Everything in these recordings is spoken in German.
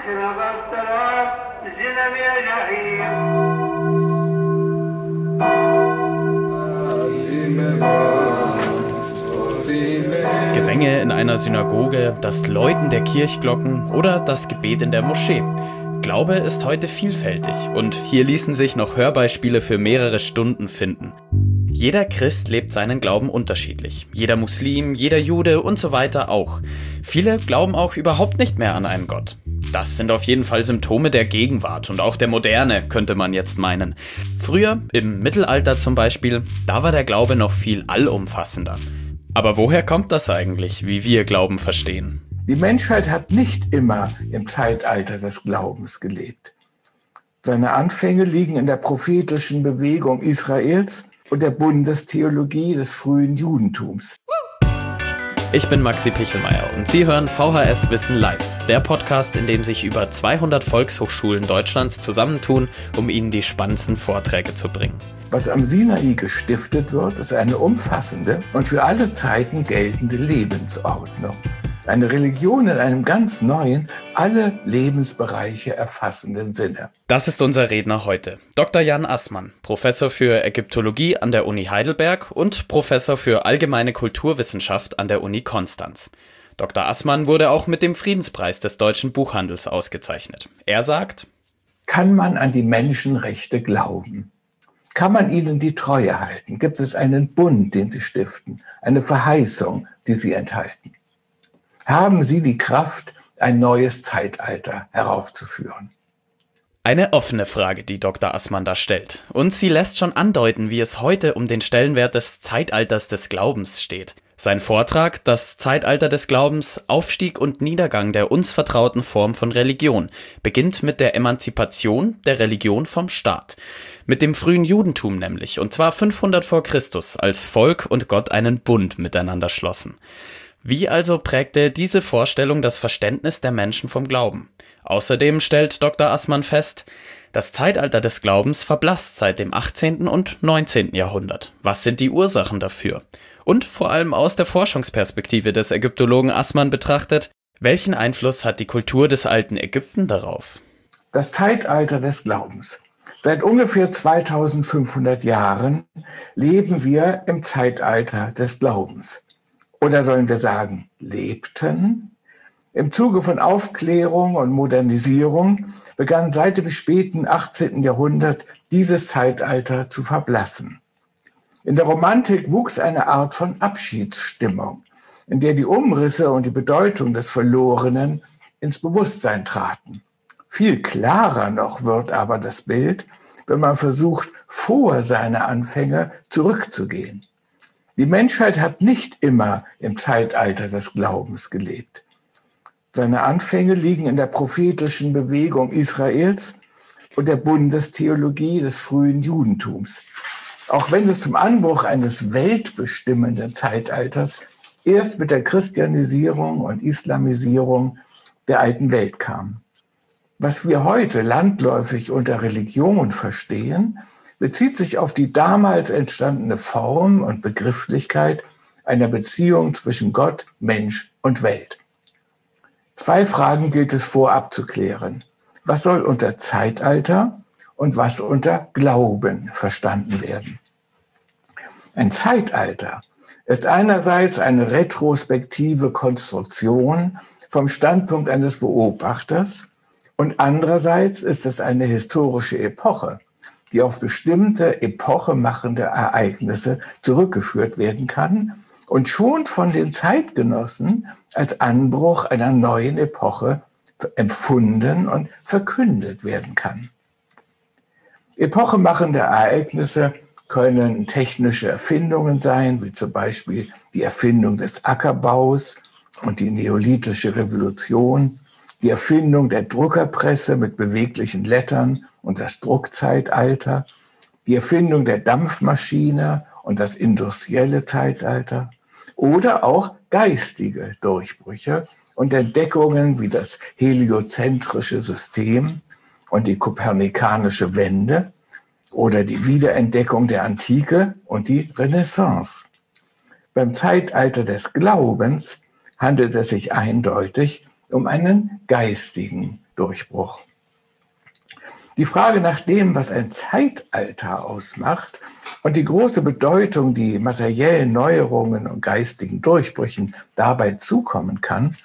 Gesänge in einer Synagoge, das Läuten der Kirchglocken oder das Gebet in der Moschee. Glaube ist heute vielfältig und hier ließen sich noch Hörbeispiele für mehrere Stunden finden. Jeder Christ lebt seinen Glauben unterschiedlich. Jeder Muslim, jeder Jude und so weiter auch. Viele glauben auch überhaupt nicht mehr an einen Gott. Das sind auf jeden Fall Symptome der Gegenwart und auch der Moderne, könnte man jetzt meinen. Früher, im Mittelalter zum Beispiel, da war der Glaube noch viel allumfassender. Aber woher kommt das eigentlich, wie wir Glauben verstehen? Die Menschheit hat nicht immer im Zeitalter des Glaubens gelebt. Seine Anfänge liegen in der prophetischen Bewegung Israels und der Bundestheologie des frühen Judentums. Ich bin Maxi Pichelmeier und Sie hören VHS Wissen Live, der Podcast, in dem sich über 200 Volkshochschulen Deutschlands zusammentun, um Ihnen die spannendsten Vorträge zu bringen. Was am Sinai gestiftet wird, ist eine umfassende und für alle Zeiten geltende Lebensordnung. Eine Religion in einem ganz neuen, alle Lebensbereiche erfassenden Sinne. Das ist unser Redner heute. Dr. Jan Assmann, Professor für Ägyptologie an der Uni Heidelberg und Professor für Allgemeine Kulturwissenschaft an der Uni Konstanz. Dr. Assmann wurde auch mit dem Friedenspreis des deutschen Buchhandels ausgezeichnet. Er sagt: Kann man an die Menschenrechte glauben? Kann man ihnen die Treue halten? Gibt es einen Bund, den sie stiften? Eine Verheißung, die sie enthalten? Haben sie die Kraft, ein neues Zeitalter heraufzuführen? Eine offene Frage, die Dr. Assmann da stellt. Und sie lässt schon andeuten, wie es heute um den Stellenwert des Zeitalters des Glaubens steht. Sein Vortrag, das Zeitalter des Glaubens, Aufstieg und Niedergang der uns vertrauten Form von Religion, beginnt mit der Emanzipation der Religion vom Staat. Mit dem frühen Judentum nämlich, und zwar 500 vor Christus, als Volk und Gott einen Bund miteinander schlossen. Wie also prägte diese Vorstellung das Verständnis der Menschen vom Glauben? Außerdem stellt Dr. Assmann fest, das Zeitalter des Glaubens verblasst seit dem 18. und 19. Jahrhundert. Was sind die Ursachen dafür? Und vor allem aus der Forschungsperspektive des Ägyptologen Assmann betrachtet, welchen Einfluss hat die Kultur des alten Ägypten darauf? Das Zeitalter des Glaubens. Seit ungefähr 2500 Jahren leben wir im Zeitalter des Glaubens. Oder sollen wir sagen, lebten? Im Zuge von Aufklärung und Modernisierung begann seit dem späten 18. Jahrhundert dieses Zeitalter zu verblassen. In der Romantik wuchs eine Art von Abschiedsstimmung, in der die Umrisse und die Bedeutung des Verlorenen ins Bewusstsein traten. Viel klarer noch wird aber das Bild, wenn man versucht, vor seine Anfänge zurückzugehen. Die Menschheit hat nicht immer im Zeitalter des Glaubens gelebt. Seine Anfänge liegen in der prophetischen Bewegung Israels und der Bundestheologie des frühen Judentums. Auch wenn es zum Anbruch eines weltbestimmenden Zeitalters erst mit der Christianisierung und Islamisierung der alten Welt kam. Was wir heute landläufig unter Religion verstehen, bezieht sich auf die damals entstandene Form und Begrifflichkeit einer Beziehung zwischen Gott, Mensch und Welt. 2 Fragen gilt es vorab zu klären. Was soll unter Zeitalter und was unter Glauben verstanden werden? Ein Zeitalter ist einerseits eine retrospektive Konstruktion vom Standpunkt eines Beobachters und andererseits ist es eine historische Epoche, die auf bestimmte epochemachende Ereignisse zurückgeführt werden kann und schon von den Zeitgenossen als Anbruch einer neuen Epoche empfunden und verkündet werden kann. Epochemachende Ereignisse können technische Erfindungen sein, wie zum Beispiel die Erfindung des Ackerbaus und die neolithische Revolution, die Erfindung der Druckerpresse mit beweglichen Lettern und das Druckzeitalter, die Erfindung der Dampfmaschine und das industrielle Zeitalter oder auch geistige Durchbrüche und Entdeckungen wie das heliozentrische System und die kopernikanische Wende oder die Wiederentdeckung der Antike und die Renaissance. Beim Zeitalter des Glaubens handelt es sich eindeutig um einen geistigen Durchbruch. Die Frage nach dem, was ein Zeitalter ausmacht und die große Bedeutung, die materiellen Neuerungen und geistigen Durchbrüchen dabei zukommen kann,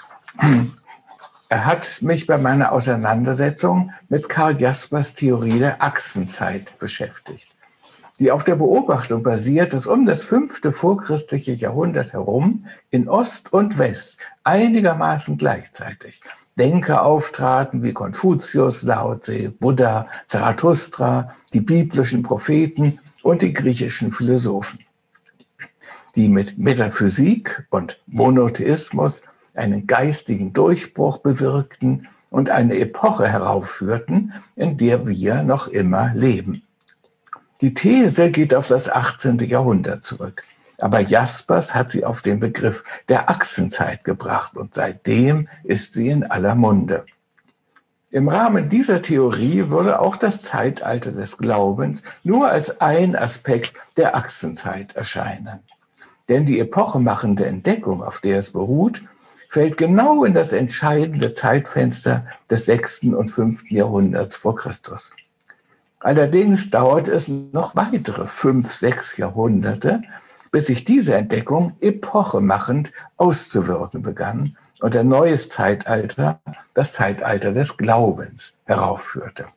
hat mich bei meiner Auseinandersetzung mit Karl Jaspers Theorie der Achsenzeit beschäftigt, die auf der Beobachtung basiert, dass um das 5. vorchristliche Jahrhundert herum in Ost und West einigermaßen gleichzeitig Denker auftraten wie Konfuzius, Lao Tse, Buddha, Zarathustra, die biblischen Propheten und die griechischen Philosophen, die mit Metaphysik und Monotheismus einen geistigen Durchbruch bewirkten und eine Epoche heraufführten, in der wir noch immer leben. Die These geht auf das 18. Jahrhundert zurück. Aber Jaspers hat sie auf den Begriff der Achsenzeit gebracht und seitdem ist sie in aller Munde. Im Rahmen dieser Theorie würde auch das Zeitalter des Glaubens nur als ein Aspekt der Achsenzeit erscheinen. Denn die epochemachende Entdeckung, auf der es beruht, fällt genau in das entscheidende Zeitfenster des 6. und 5. Jahrhunderts vor Christus. Allerdings dauert es noch weitere 5, 6 Jahrhunderte, bis sich diese Entdeckung epochemachend auszuwirken begann und ein neues Zeitalter, das Zeitalter des Glaubens, heraufführte.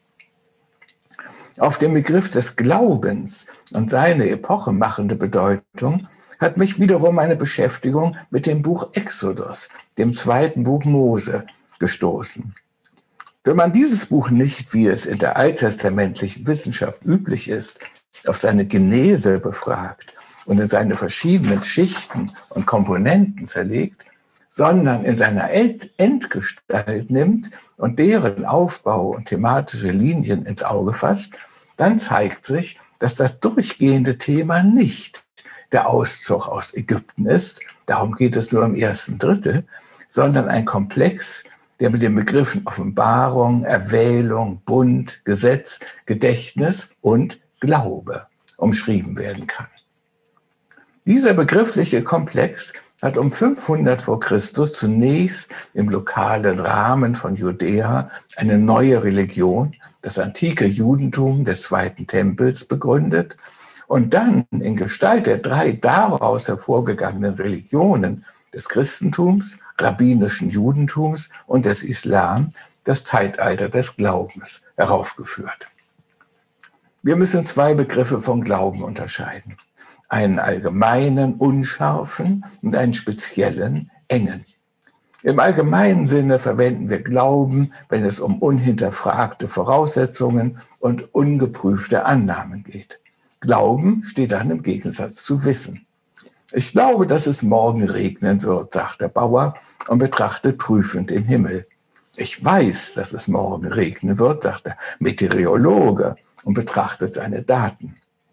Auf den Begriff des Glaubens und seine epochemachende Bedeutung hat mich wiederum eine Beschäftigung mit dem Buch Exodus, dem 2. Buch Mose, gestoßen. Wenn man dieses Buch nicht, wie es in der alttestamentlichen Wissenschaft üblich ist, auf seine Genese befragt und in seine verschiedenen Schichten und Komponenten zerlegt, sondern in seiner Endgestalt nimmt und deren Aufbau und thematische Linien ins Auge fasst, dann zeigt sich, dass das durchgehende Thema nicht der Auszug aus Ägypten ist, darum geht es nur im ersten Drittel, sondern ein Komplex, der mit den Begriffen Offenbarung, Erwählung, Bund, Gesetz, Gedächtnis und Glaube umschrieben werden kann. Dieser begriffliche Komplex hat um 500 vor Christus zunächst im lokalen Rahmen von Judäa eine neue Religion, das antike Judentum des Zweiten Tempels, begründet und dann in Gestalt der 3 daraus hervorgegangenen Religionen des Christentums, rabbinischen Judentums und des Islam das Zeitalter des Glaubens heraufgeführt. Wir müssen 2 Begriffe von Glauben unterscheiden. Einen allgemeinen, unscharfen und einen speziellen, engen. Im allgemeinen Sinne verwenden wir Glauben, wenn es um unhinterfragte Voraussetzungen und ungeprüfte Annahmen geht. Glauben steht dann im Gegensatz zu Wissen. Ich glaube, dass es morgen regnen wird, sagt der Bauer und betrachtet prüfend den Himmel. Ich weiß, dass es morgen regnen wird, sagt der Meteorologe und betrachtet seine Daten.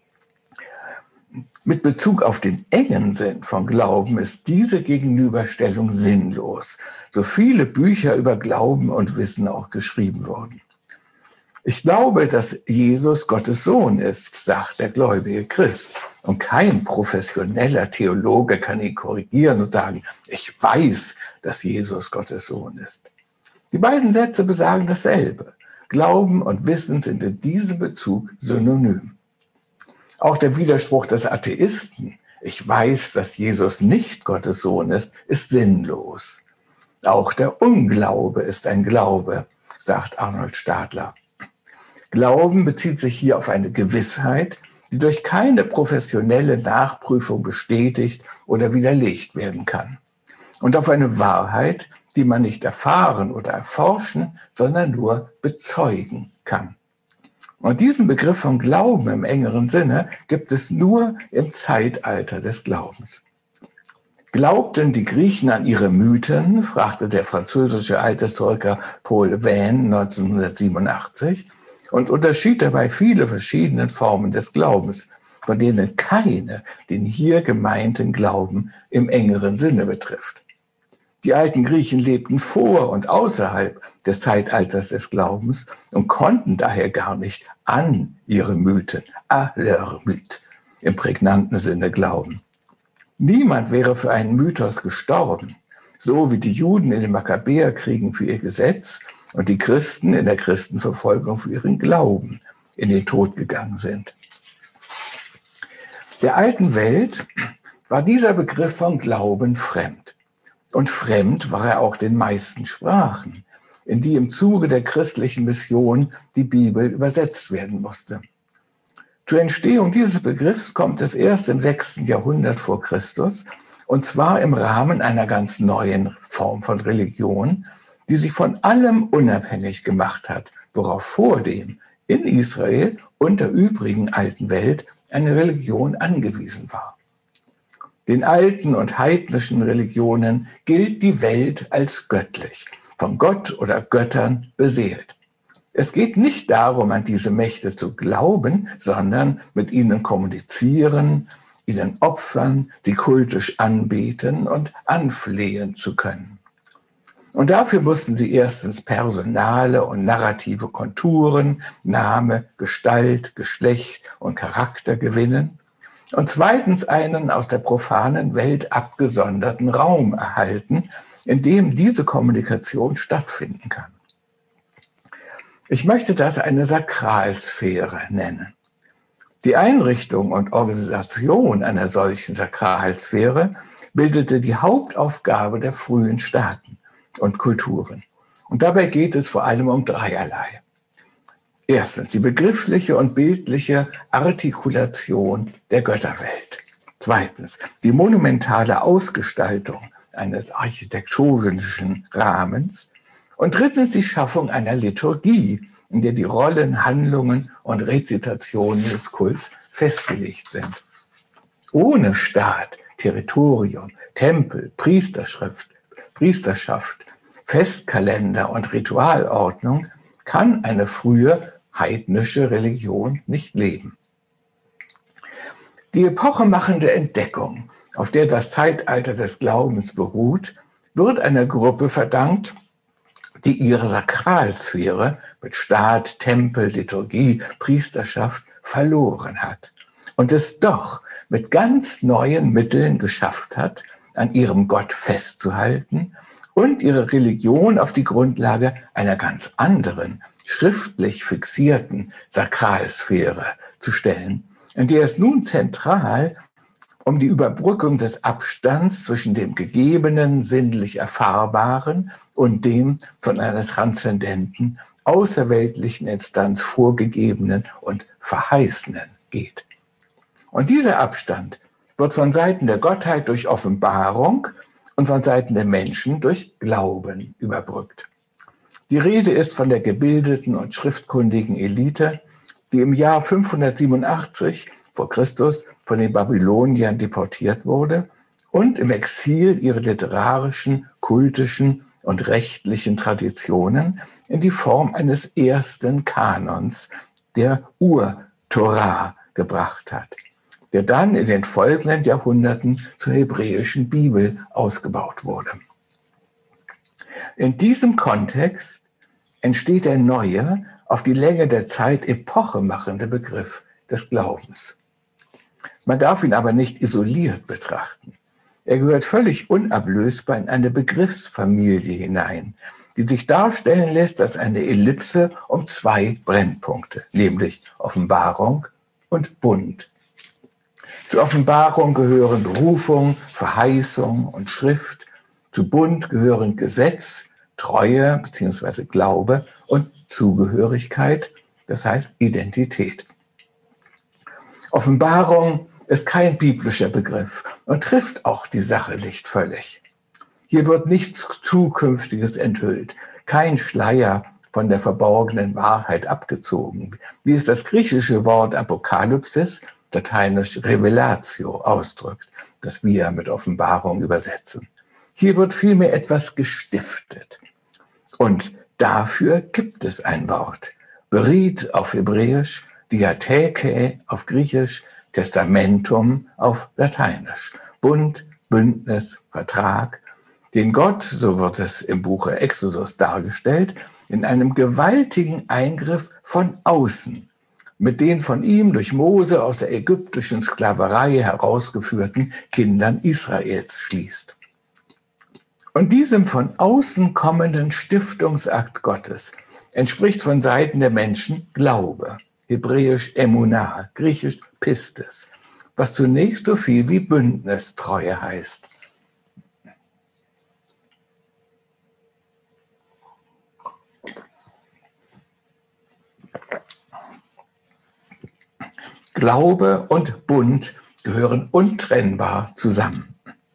Mit Bezug auf den engen Sinn von Glauben ist diese Gegenüberstellung sinnlos, so viele Bücher über Glauben und Wissen auch geschrieben wurden. Ich glaube, dass Jesus Gottes Sohn ist, sagt der gläubige Christ. Und kein professioneller Theologe kann ihn korrigieren und sagen, ich weiß, dass Jesus Gottes Sohn ist. Die beiden Sätze besagen dasselbe. Glauben und Wissen sind in diesem Bezug synonym. Auch der Widerspruch des Atheisten, ich weiß, dass Jesus nicht Gottes Sohn ist sinnlos. Auch der Unglaube ist ein Glaube, sagt Arnold Stadler. Glauben bezieht sich hier auf eine Gewissheit, die durch keine professionelle Nachprüfung bestätigt oder widerlegt werden kann. Und auf eine Wahrheit, die man nicht erfahren oder erforschen, sondern nur bezeugen kann. Und diesen Begriff von Glauben im engeren Sinne gibt es nur im Zeitalter des Glaubens. Glaubten die Griechen an ihre Mythen, fragte der französische Althistoriker Paul Venn 1987 und unterschied dabei viele verschiedene Formen des Glaubens, von denen keine den hier gemeinten Glauben im engeren Sinne betrifft. Die alten Griechen lebten vor und außerhalb des Zeitalters des Glaubens und konnten daher gar nicht an ihre Mythen, à leur mythe, im prägnanten Sinne glauben. Niemand wäre für einen Mythos gestorben, so wie die Juden in den Makkabäerkriegen für ihr Gesetz und die Christen in der Christenverfolgung für ihren Glauben in den Tod gegangen sind. Der alten Welt war dieser Begriff von Glauben fremd. Und fremd war er auch den meisten Sprachen, in die im Zuge der christlichen Mission die Bibel übersetzt werden musste. Zur Entstehung dieses Begriffs kommt es erst im 6. Jahrhundert vor Christus, und zwar im Rahmen einer ganz neuen Form von Religion, die sich von allem unabhängig gemacht hat, worauf vordem in Israel und der übrigen alten Welt eine Religion angewiesen war. Den alten und heidnischen Religionen gilt die Welt als göttlich, von Gott oder Göttern beseelt. Es geht nicht darum, an diese Mächte zu glauben, sondern mit ihnen kommunizieren, ihnen opfern, sie kultisch anbeten und anflehen zu können. Und dafür mussten sie erstens personale und narrative Konturen, Name, Gestalt, Geschlecht und Charakter gewinnen und zweitens einen aus der profanen Welt abgesonderten Raum erhalten, in dem diese Kommunikation stattfinden kann. Ich möchte das eine Sakralsphäre nennen. Die Einrichtung und Organisation einer solchen Sakralsphäre bildete die Hauptaufgabe der frühen Staaten und Kulturen. Und dabei geht es vor allem um dreierlei. Erstens die begriffliche und bildliche Artikulation der Götterwelt. Zweitens die monumentale Ausgestaltung eines architektonischen Rahmens. Und drittens die Schaffung einer Liturgie, in der die Rollen, Handlungen und Rezitationen des Kults festgelegt sind. Ohne Staat, Territorium, Tempel, Priesterschaft, Festkalender und Ritualordnung kann eine frühe heidnische Religion nicht leben. Die epochemachende Entdeckung, auf der das Zeitalter des Glaubens beruht, wird einer Gruppe verdankt, die ihre Sakralsphäre mit Staat, Tempel, Liturgie, Priesterschaft verloren hat und es doch mit ganz neuen Mitteln geschafft hat, an ihrem Gott festzuhalten und ihre Religion auf die Grundlage einer ganz anderen, schriftlich fixierten Sakralsphäre zu stellen, in der es nun zentral um die Überbrückung des Abstands zwischen dem Gegebenen, sinnlich Erfahrbaren und dem von einer transzendenten, außerweltlichen Instanz vorgegebenen und verheißenen geht. Und dieser Abstand wird von Seiten der Gottheit durch Offenbarung und von Seiten der Menschen durch Glauben überbrückt. Die Rede ist von der gebildeten und schriftkundigen Elite, die im Jahr 587 vor Christus von den Babyloniern deportiert wurde und im Exil ihre literarischen, kultischen und rechtlichen Traditionen in die Form eines ersten Kanons, der Ur-Torah, gebracht hat, der dann in den folgenden Jahrhunderten zur hebräischen Bibel ausgebaut wurde. In diesem Kontext entsteht der neue, auf die Länge der Zeit epochemachende Begriff des Glaubens. Man darf ihn aber nicht isoliert betrachten. Er gehört völlig unablösbar in eine Begriffsfamilie hinein, die sich darstellen lässt als eine Ellipse um zwei Brennpunkte, nämlich Offenbarung und Bund. Zur Offenbarung gehören Berufung, Verheißung und Schrift. Zu Bund gehören Gesetz, Treue bzw. Glaube und Zugehörigkeit, das heißt Identität. Offenbarung ist kein biblischer Begriff und trifft auch die Sache nicht völlig. Hier wird nichts Zukünftiges enthüllt, kein Schleier von der verborgenen Wahrheit abgezogen, wie es das griechische Wort Apokalypsis, lateinisch Revelatio, ausdrückt, das wir mit Offenbarung übersetzen. Hier wird vielmehr etwas gestiftet. Und dafür gibt es ein Wort. Berit auf Hebräisch, Diatheke auf Griechisch, Testamentum auf Lateinisch. Bund, Bündnis, Vertrag, den Gott, so wird es im Buche Exodus dargestellt, in einem gewaltigen Eingriff von außen mit den von ihm durch Mose aus der ägyptischen Sklaverei herausgeführten Kindern Israels schließt. Und diesem von außen kommenden Stiftungsakt Gottes entspricht von Seiten der Menschen Glaube, hebräisch Emunah, griechisch Pistis, was zunächst so viel wie Bündnistreue heißt. Glaube und Bund gehören untrennbar zusammen.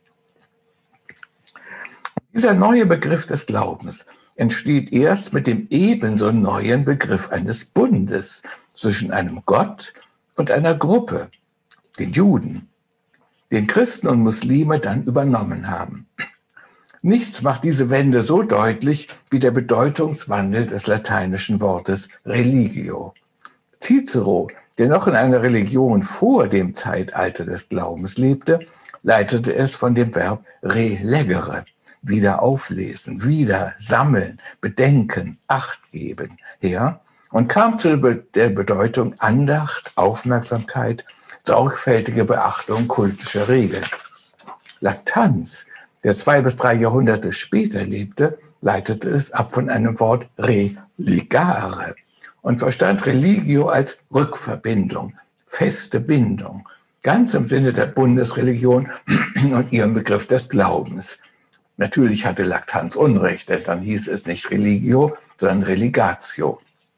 Dieser neue Begriff des Glaubens entsteht erst mit dem ebenso neuen Begriff eines Bundes zwischen einem Gott und einer Gruppe, den Juden, den Christen und Muslime dann übernommen haben. Nichts macht diese Wende so deutlich wie der Bedeutungswandel des lateinischen Wortes religio. Cicero, der noch in einer Religion vor dem Zeitalter des Glaubens lebte, leitete es von dem Verb relegere, wieder auflesen, wieder sammeln, bedenken, Acht geben her und kam zu der Bedeutung Andacht, Aufmerksamkeit, sorgfältige Beachtung kultischer Regeln. Lactanz, der 2 bis 3 Jahrhunderte später lebte, leitete es ab von einem Wort religare und verstand Religio als Rückverbindung, feste Bindung, ganz im Sinne der Bundesreligion und ihrem Begriff des Glaubens. Natürlich hatte Lactanz Unrecht, denn dann hieß es nicht Religio, sondern Religatio.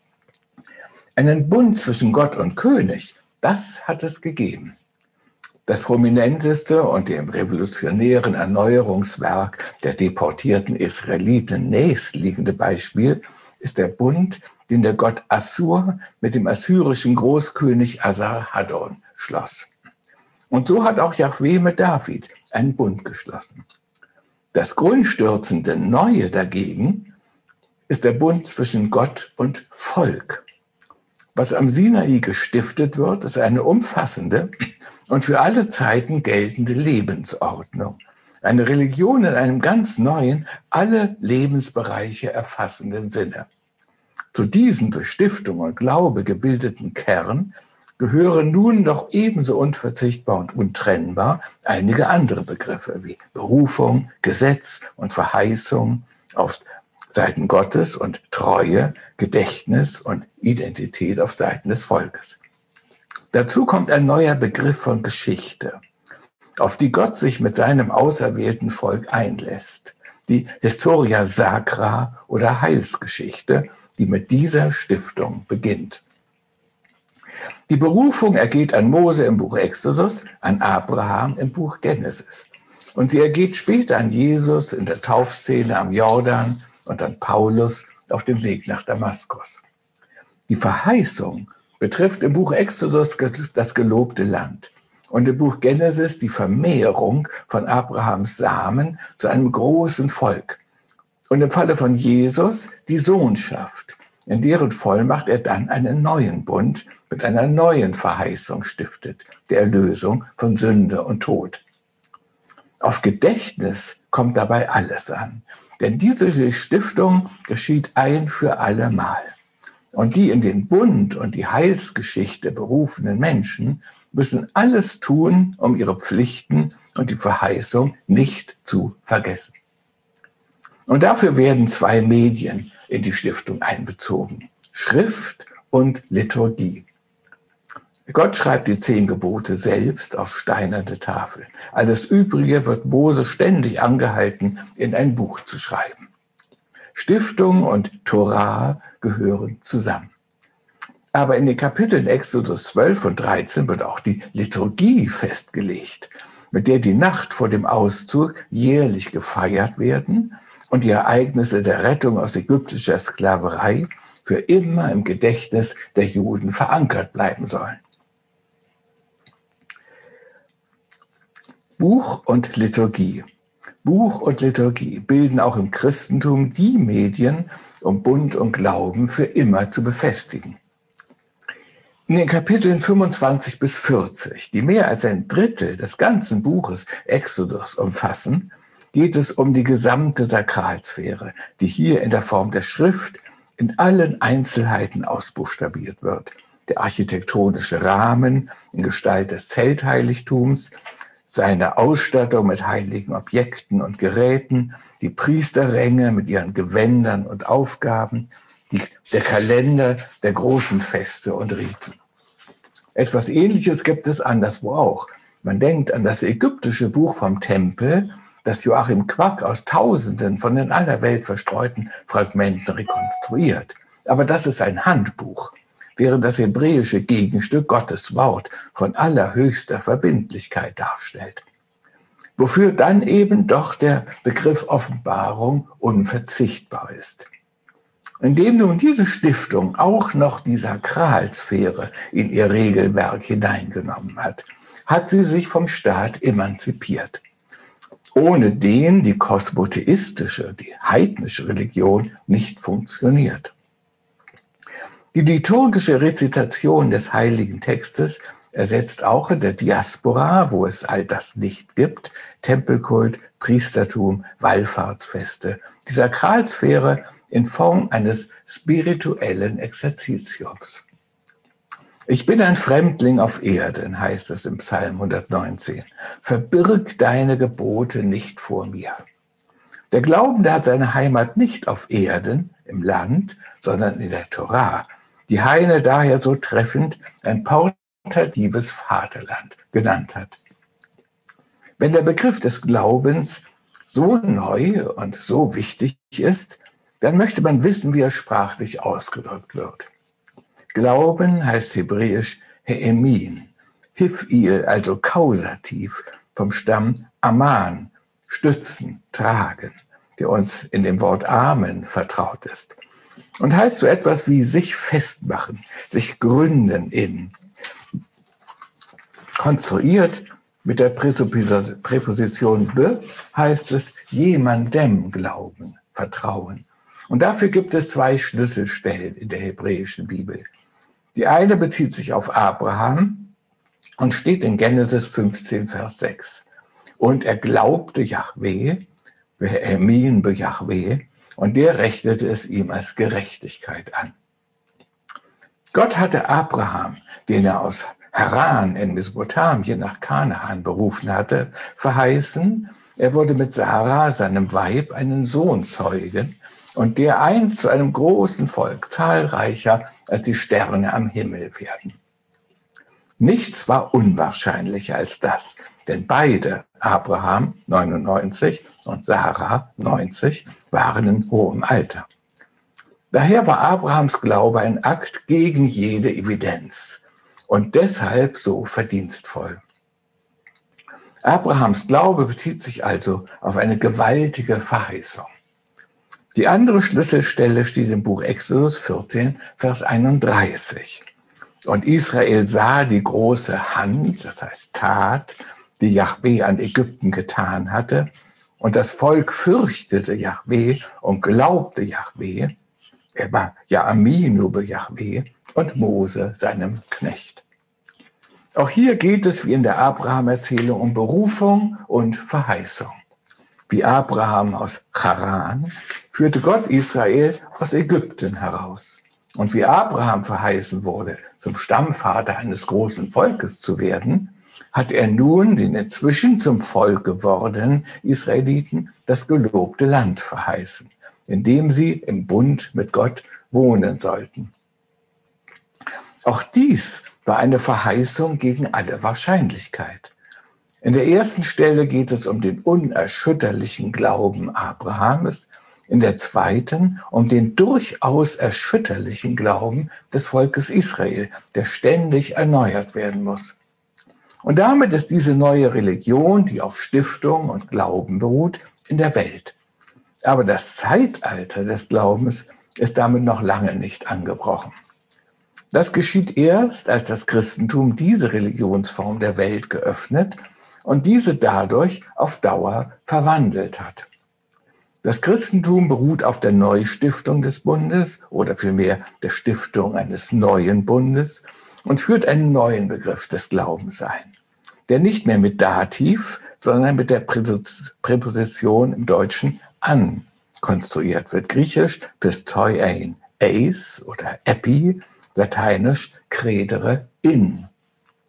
Einen Bund zwischen Gott und König, das hat es gegeben. Das prominenteste und dem revolutionären Erneuerungswerk der deportierten Israeliten nächstliegende Beispiel ist der Bund, den der Gott Assur mit dem assyrischen Großkönig Asarhaddon schloss. Und so hat auch Jahwe mit David einen Bund geschlossen. Das grundstürzende Neue dagegen ist der Bund zwischen Gott und Volk. Was am Sinai gestiftet wird, ist eine umfassende und für alle Zeiten geltende Lebensordnung. Eine Religion in einem ganz neuen, alle Lebensbereiche erfassenden Sinne. Zu diesem durch Stiftung und Glaube gebildeten Kern gehören nun noch ebenso unverzichtbar und untrennbar einige andere Begriffe wie Berufung, Gesetz und Verheißung auf Seiten Gottes und Treue, Gedächtnis und Identität auf Seiten des Volkes. Dazu kommt ein neuer Begriff von Geschichte, auf die Gott sich mit seinem auserwählten Volk einlässt. Die Historia Sacra oder Heilsgeschichte, die mit dieser Stiftung beginnt. Die Berufung ergeht an Mose im Buch Exodus, an Abraham im Buch Genesis. Und sie ergeht später an Jesus in der Taufszene am Jordan und an Paulus auf dem Weg nach Damaskus. Die Verheißung betrifft im Buch Exodus das gelobte Land und im Buch Genesis die Vermehrung von Abrahams Samen zu einem großen Volk. Und im Falle von Jesus die Sohnschaft, in deren Vollmacht er dann einen neuen Bund mit einer neuen Verheißung stiftet, der Erlösung von Sünde und Tod. Auf Gedächtnis kommt dabei alles an, denn diese Stiftung geschieht ein für alle Mal. Und die in den Bund und die Heilsgeschichte berufenen Menschen müssen alles tun, um ihre Pflichten und die Verheißung nicht zu vergessen. Und dafür werden 2 Medien in die Stiftung einbezogen: Schrift und Liturgie. Gott schreibt die 10 Gebote selbst auf steinerne Tafeln. Alles Übrige wird Mose ständig angehalten, in ein Buch zu schreiben. Stiftung und Torah gehören zusammen. Aber in den Kapiteln Exodus 12 und 13 wird auch die Liturgie festgelegt, mit der die Nacht vor dem Auszug jährlich gefeiert werden und die Ereignisse der Rettung aus ägyptischer Sklaverei für immer im Gedächtnis der Juden verankert bleiben sollen. Buch und Liturgie. Buch und Liturgie bilden auch im Christentum die Medien, um Bund und Glauben für immer zu befestigen. In den Kapiteln 25 bis 40, die mehr als ein Drittel des ganzen Buches Exodus umfassen, geht es um die gesamte Sakralsphäre, die hier in der Form der Schrift in allen Einzelheiten ausbuchstabiert wird. Der architektonische Rahmen in Gestalt des Zeltheiligtums, seine Ausstattung mit heiligen Objekten und Geräten, die Priesterränge mit ihren Gewändern und Aufgaben, der Kalender der großen Feste und Riten. Etwas Ähnliches gibt es anderswo auch. Man denkt an das ägyptische Buch vom Tempel, das Joachim Quack aus Tausenden von in aller Welt verstreuten Fragmenten rekonstruiert. Aber das ist ein Handbuch, während das hebräische Gegenstück Gottes Wort von allerhöchster Verbindlichkeit darstellt. Wofür dann eben doch der Begriff Offenbarung unverzichtbar ist. Indem nun diese Stiftung auch noch die Sakralsphäre in ihr Regelwerk hineingenommen hat, hat sie sich vom Staat emanzipiert, ohne den die kosmotheistische, die heidnische Religion nicht funktioniert. Die liturgische Rezitation des heiligen Textes ersetzt auch in der Diaspora, wo es all das nicht gibt, Tempelkult, Priestertum, Wallfahrtsfeste, die Sakralsphäre in Form eines spirituellen Exerzitiums. Ich bin ein Fremdling auf Erden, heißt es im Psalm 119. Verbirg deine Gebote nicht vor mir. Der Glaubende hat seine Heimat nicht auf Erden, im Land, sondern in der Torah, die Heine daher so treffend ein portatives Vaterland genannt hat. Wenn der Begriff des Glaubens so neu und so wichtig ist, dann möchte man wissen, wie er sprachlich ausgedrückt wird. Glauben heißt hebräisch Heemin, Hif'il, also Kausativ, vom Stamm Aman, stützen, tragen, der uns in dem Wort Amen vertraut ist. Und heißt so etwas wie sich festmachen, sich gründen in. Konstruiert mit der Präposition be heißt es jemandem glauben, vertrauen. Und dafür gibt es zwei Schlüsselstellen in der hebräischen Bibel. Die eine bezieht sich auf Abraham und steht in Genesis 15, Vers 6. Und er glaubte Jahwe, Emin be Jahwe, und der rechnete es ihm als Gerechtigkeit an. Gott hatte Abraham, den er aus Haran in Mesopotamien nach Kanaan berufen hatte, verheißen, er würde mit Sarah, seinem Weib, einen Sohn zeugen und der einst zu einem großen Volk, zahlreicher als die Sterne am Himmel werden. Nichts war unwahrscheinlicher als das, denn beide, Abraham 99 und Sarah 90, waren in hohem Alter. Daher war Abrahams Glaube ein Akt gegen jede Evidenz und deshalb so verdienstvoll. Abrahams Glaube bezieht sich also auf eine gewaltige Verheißung. Die andere Schlüsselstelle steht im Buch Exodus 14, Vers 31. Und Israel sah die große Hand, das heißt Tat, die Jahwe an Ägypten getan hatte. Und das Volk fürchtete Jahwe und glaubte Jahwe. Er war Aminu be Jahwe und Mose seinem Knecht. Auch hier geht es wie in der Abraham-Erzählung um Berufung und Verheißung. Wie Abraham aus Haran führte Gott Israel aus Ägypten heraus. Und wie Abraham verheißen wurde, zum Stammvater eines großen Volkes zu werden, hat er nun den inzwischen zum Volk gewordenen Israeliten das gelobte Land verheißen, in dem sie im Bund mit Gott wohnen sollten. Auch dies war eine Verheißung gegen alle Wahrscheinlichkeit. In der ersten Stelle geht es um den unerschütterlichen Glauben Abrahams, in der zweiten um den durchaus erschütterlichen Glauben des Volkes Israel, der ständig erneuert werden muss. Und damit ist diese neue Religion, die auf Stiftung und Glauben beruht, in der Welt. Aber das Zeitalter des Glaubens ist damit noch lange nicht angebrochen. Das geschieht erst, als das Christentum diese Religionsform der Welt geöffnet und diese dadurch auf Dauer verwandelt hat. Das Christentum beruht auf der Neustiftung des Bundes oder vielmehr der Stiftung eines neuen Bundes und führt einen neuen Begriff des Glaubens ein, der nicht mehr mit Dativ, sondern mit der Präposition im Deutschen an konstruiert wird. Griechisch pistoiein, eis oder epi, lateinisch credere in.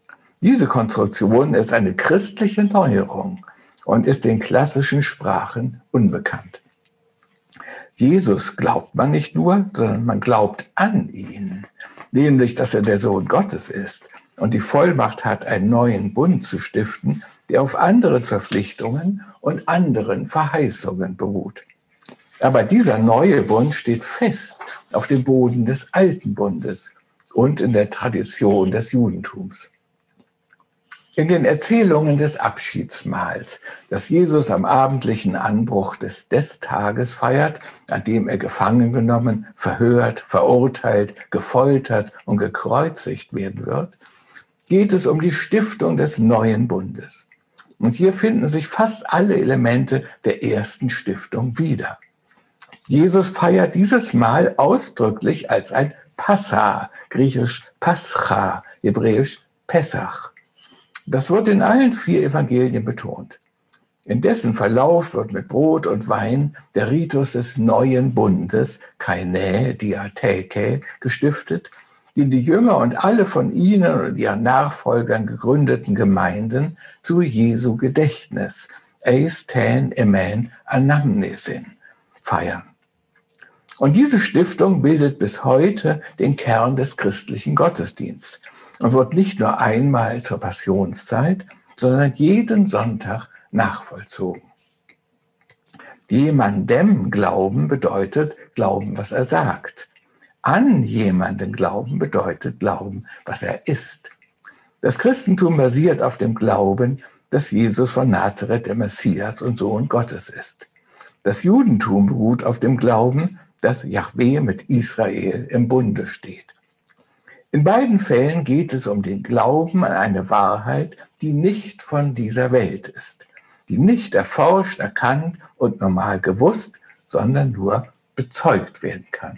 Diese Konstruktion ist eine christliche Neuerung und ist den klassischen Sprachen unbekannt. Jesus glaubt man nicht nur, sondern man glaubt an ihn, nämlich, dass er der Sohn Gottes ist und die Vollmacht hat, einen neuen Bund zu stiften, der auf anderen Verpflichtungen und anderen Verheißungen beruht. Aber dieser neue Bund steht fest auf dem Boden des alten Bundes und in der Tradition des Judentums. In den Erzählungen des Abschiedsmahls, das Jesus am abendlichen Anbruch des Tages feiert, an dem er gefangen genommen, verhört, verurteilt, gefoltert und gekreuzigt werden wird, geht es um die Stiftung des neuen Bundes. Und hier finden sich fast alle Elemente der ersten Stiftung wieder. Jesus feiert dieses Mahl ausdrücklich als ein Passa, griechisch Pascha, hebräisch Pessach. Das wird in allen 4 Evangelien betont. In dessen Verlauf wird mit Brot und Wein der Ritus des neuen Bundes, Kainä, Diatheke, gestiftet, den die Jünger und alle von ihnen und ihren Nachfolgern gegründeten Gemeinden zu Jesu Gedächtnis, eis ten emen anamnesin, feiern. Und diese Stiftung bildet bis heute den Kern des christlichen Gottesdienstes und wird nicht nur einmal zur Passionszeit, sondern jeden Sonntag nachvollzogen. Jemandem glauben bedeutet glauben, was er sagt. An jemanden glauben bedeutet glauben, was er ist. Das Christentum basiert auf dem Glauben, dass Jesus von Nazareth der Messias und Sohn Gottes ist. Das Judentum beruht auf dem Glauben, dass Jahwe mit Israel im Bunde steht. In beiden Fällen geht es um den Glauben an eine Wahrheit, die nicht von dieser Welt ist, die nicht erforscht, erkannt und normal gewusst, sondern nur bezeugt werden kann.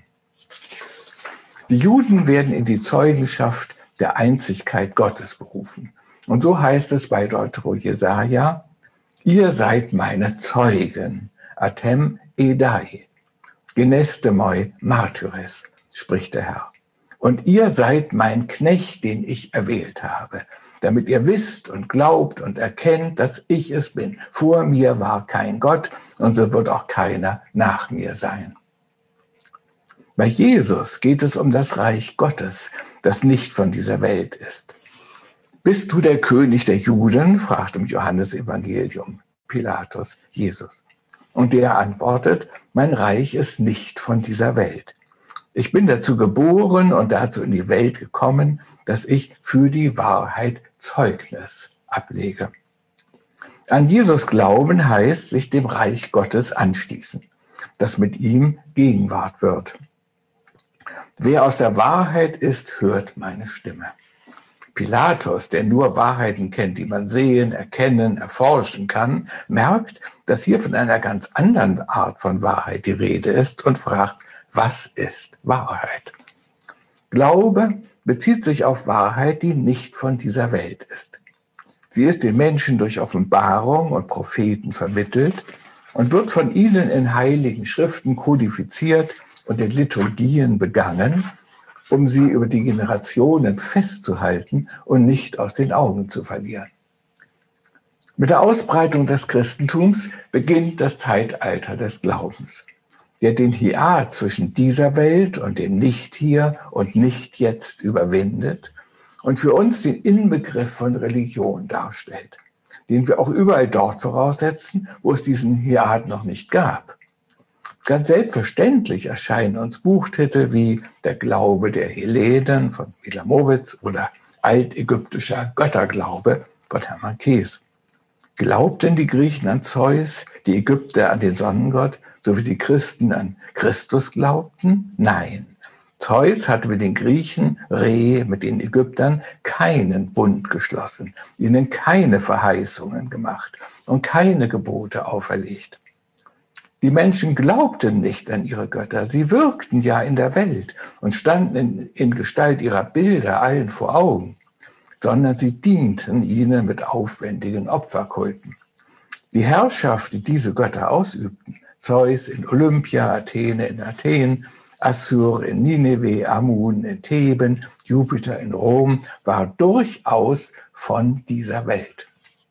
Die Juden werden in die Zeugenschaft der Einzigkeit Gottes berufen. Und so heißt es bei Deutero Jesaja: Ihr seid meine Zeugen, atem edai, genestemoi martyres, spricht der Herr. Und ihr seid mein Knecht, den ich erwählt habe, damit ihr wisst und glaubt und erkennt, dass ich es bin. Vor mir war kein Gott und so wird auch keiner nach mir sein. Bei Jesus geht es um das Reich Gottes, das nicht von dieser Welt ist. Bist du der König der Juden? Fragt im Johannesevangelium Pilatus Jesus. Und der antwortet: Mein Reich ist nicht von dieser Welt. Ich bin dazu geboren und dazu in die Welt gekommen, dass ich für die Wahrheit Zeugnis ablege. An Jesus glauben heißt sich dem Reich Gottes anschließen, das mit ihm Gegenwart wird. Wer aus der Wahrheit ist, hört meine Stimme. Pilatus, der nur Wahrheiten kennt, die man sehen, erkennen, erforschen kann, merkt, dass hier von einer ganz anderen Art von Wahrheit die Rede ist und fragt: Was ist Wahrheit? Glaube bezieht sich auf Wahrheit, die nicht von dieser Welt ist. Sie ist den Menschen durch Offenbarung und Propheten vermittelt und wird von ihnen in heiligen Schriften kodifiziert und in Liturgien begangen, um sie über die Generationen festzuhalten und nicht aus den Augen zu verlieren. Mit der Ausbreitung des Christentums beginnt das Zeitalter des Glaubens, der den Hiat zwischen dieser Welt und dem Nicht-Hier und Nicht-Jetzt überwindet und für uns den Inbegriff von Religion darstellt, den wir auch überall dort voraussetzen, wo es diesen Hiat noch nicht gab. Ganz selbstverständlich erscheinen uns Buchtitel wie Der Glaube der Hellenen von Wilamowitz oder Altägyptischer Götterglaube von Hermann Kees. Glaubten die Griechen an Zeus, die Ägypter an den Sonnengott, so wie die Christen an Christus glaubten? Nein. Zeus hatte mit den Griechen, mit den Ägyptern keinen Bund geschlossen, ihnen keine Verheißungen gemacht und keine Gebote auferlegt. Die Menschen glaubten nicht an ihre Götter, sie wirkten ja in der Welt und standen in Gestalt ihrer Bilder allen vor Augen, sondern sie dienten ihnen mit aufwendigen Opferkulten. Die Herrschaft, die diese Götter ausübten, Zeus in Olympia, Athene in Athen, Assur in Nineveh, Amun in Theben, Jupiter in Rom, war durchaus von dieser Welt.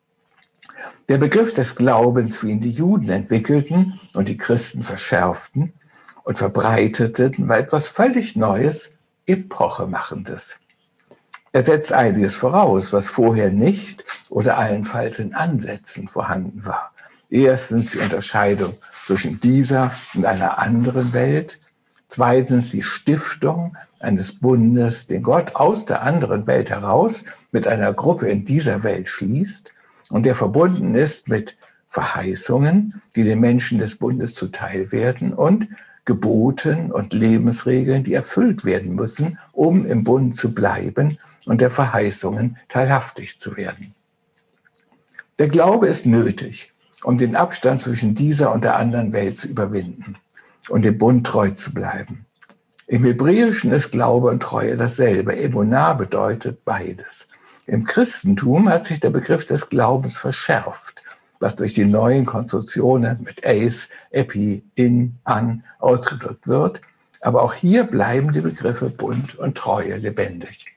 Der Begriff des Glaubens, wie ihn die Juden entwickelten und die Christen verschärften und verbreiteten, war etwas völlig Neues, Epochemachendes. Er setzt einiges voraus, was vorher nicht oder allenfalls in Ansätzen vorhanden war. Erstens die Unterscheidung zwischen dieser und einer anderen Welt. Zweitens die Stiftung eines Bundes, den Gott aus der anderen Welt heraus mit einer Gruppe in dieser Welt schließt und der verbunden ist mit Verheißungen, die den Menschen des Bundes zuteil werden und Geboten und Lebensregeln, die erfüllt werden müssen, um im Bund zu bleiben und der Verheißungen teilhaftig zu werden. Der Glaube ist nötig, um den Abstand zwischen dieser und der anderen Welt zu überwinden und dem Bund treu zu bleiben. Im Hebräischen ist Glaube und Treue dasselbe. Emunah bedeutet beides. Im Christentum hat sich der Begriff des Glaubens verschärft, was durch die neuen Konstruktionen mit eis, epi, in, an ausgedrückt wird. Aber auch hier bleiben die Begriffe Bund und Treue lebendig.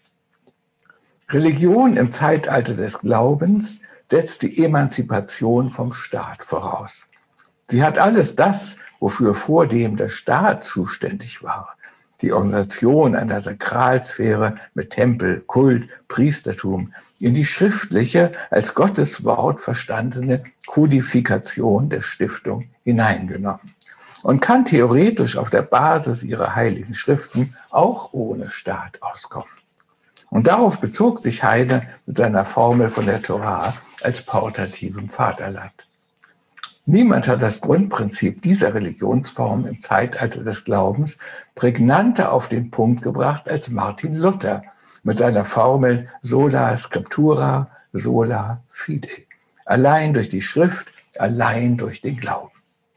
Religion im Zeitalter des Glaubens setzt die Emanzipation vom Staat voraus. Sie hat alles das, wofür vordem der Staat zuständig war, die Organisation einer Sakralsphäre mit Tempel, Kult, Priestertum, in die schriftliche, als Gottes Wort verstandene Kodifikation der Stiftung hineingenommen und kann theoretisch auf der Basis ihrer heiligen Schriften auch ohne Staat auskommen. Und darauf bezog sich Heine mit seiner Formel von der Torah als portativem Vaterland. Niemand hat das Grundprinzip dieser Religionsform im Zeitalter des Glaubens prägnanter auf den Punkt gebracht als Martin Luther mit seiner Formel sola scriptura, sola fide. Allein durch die Schrift, allein durch den Glauben.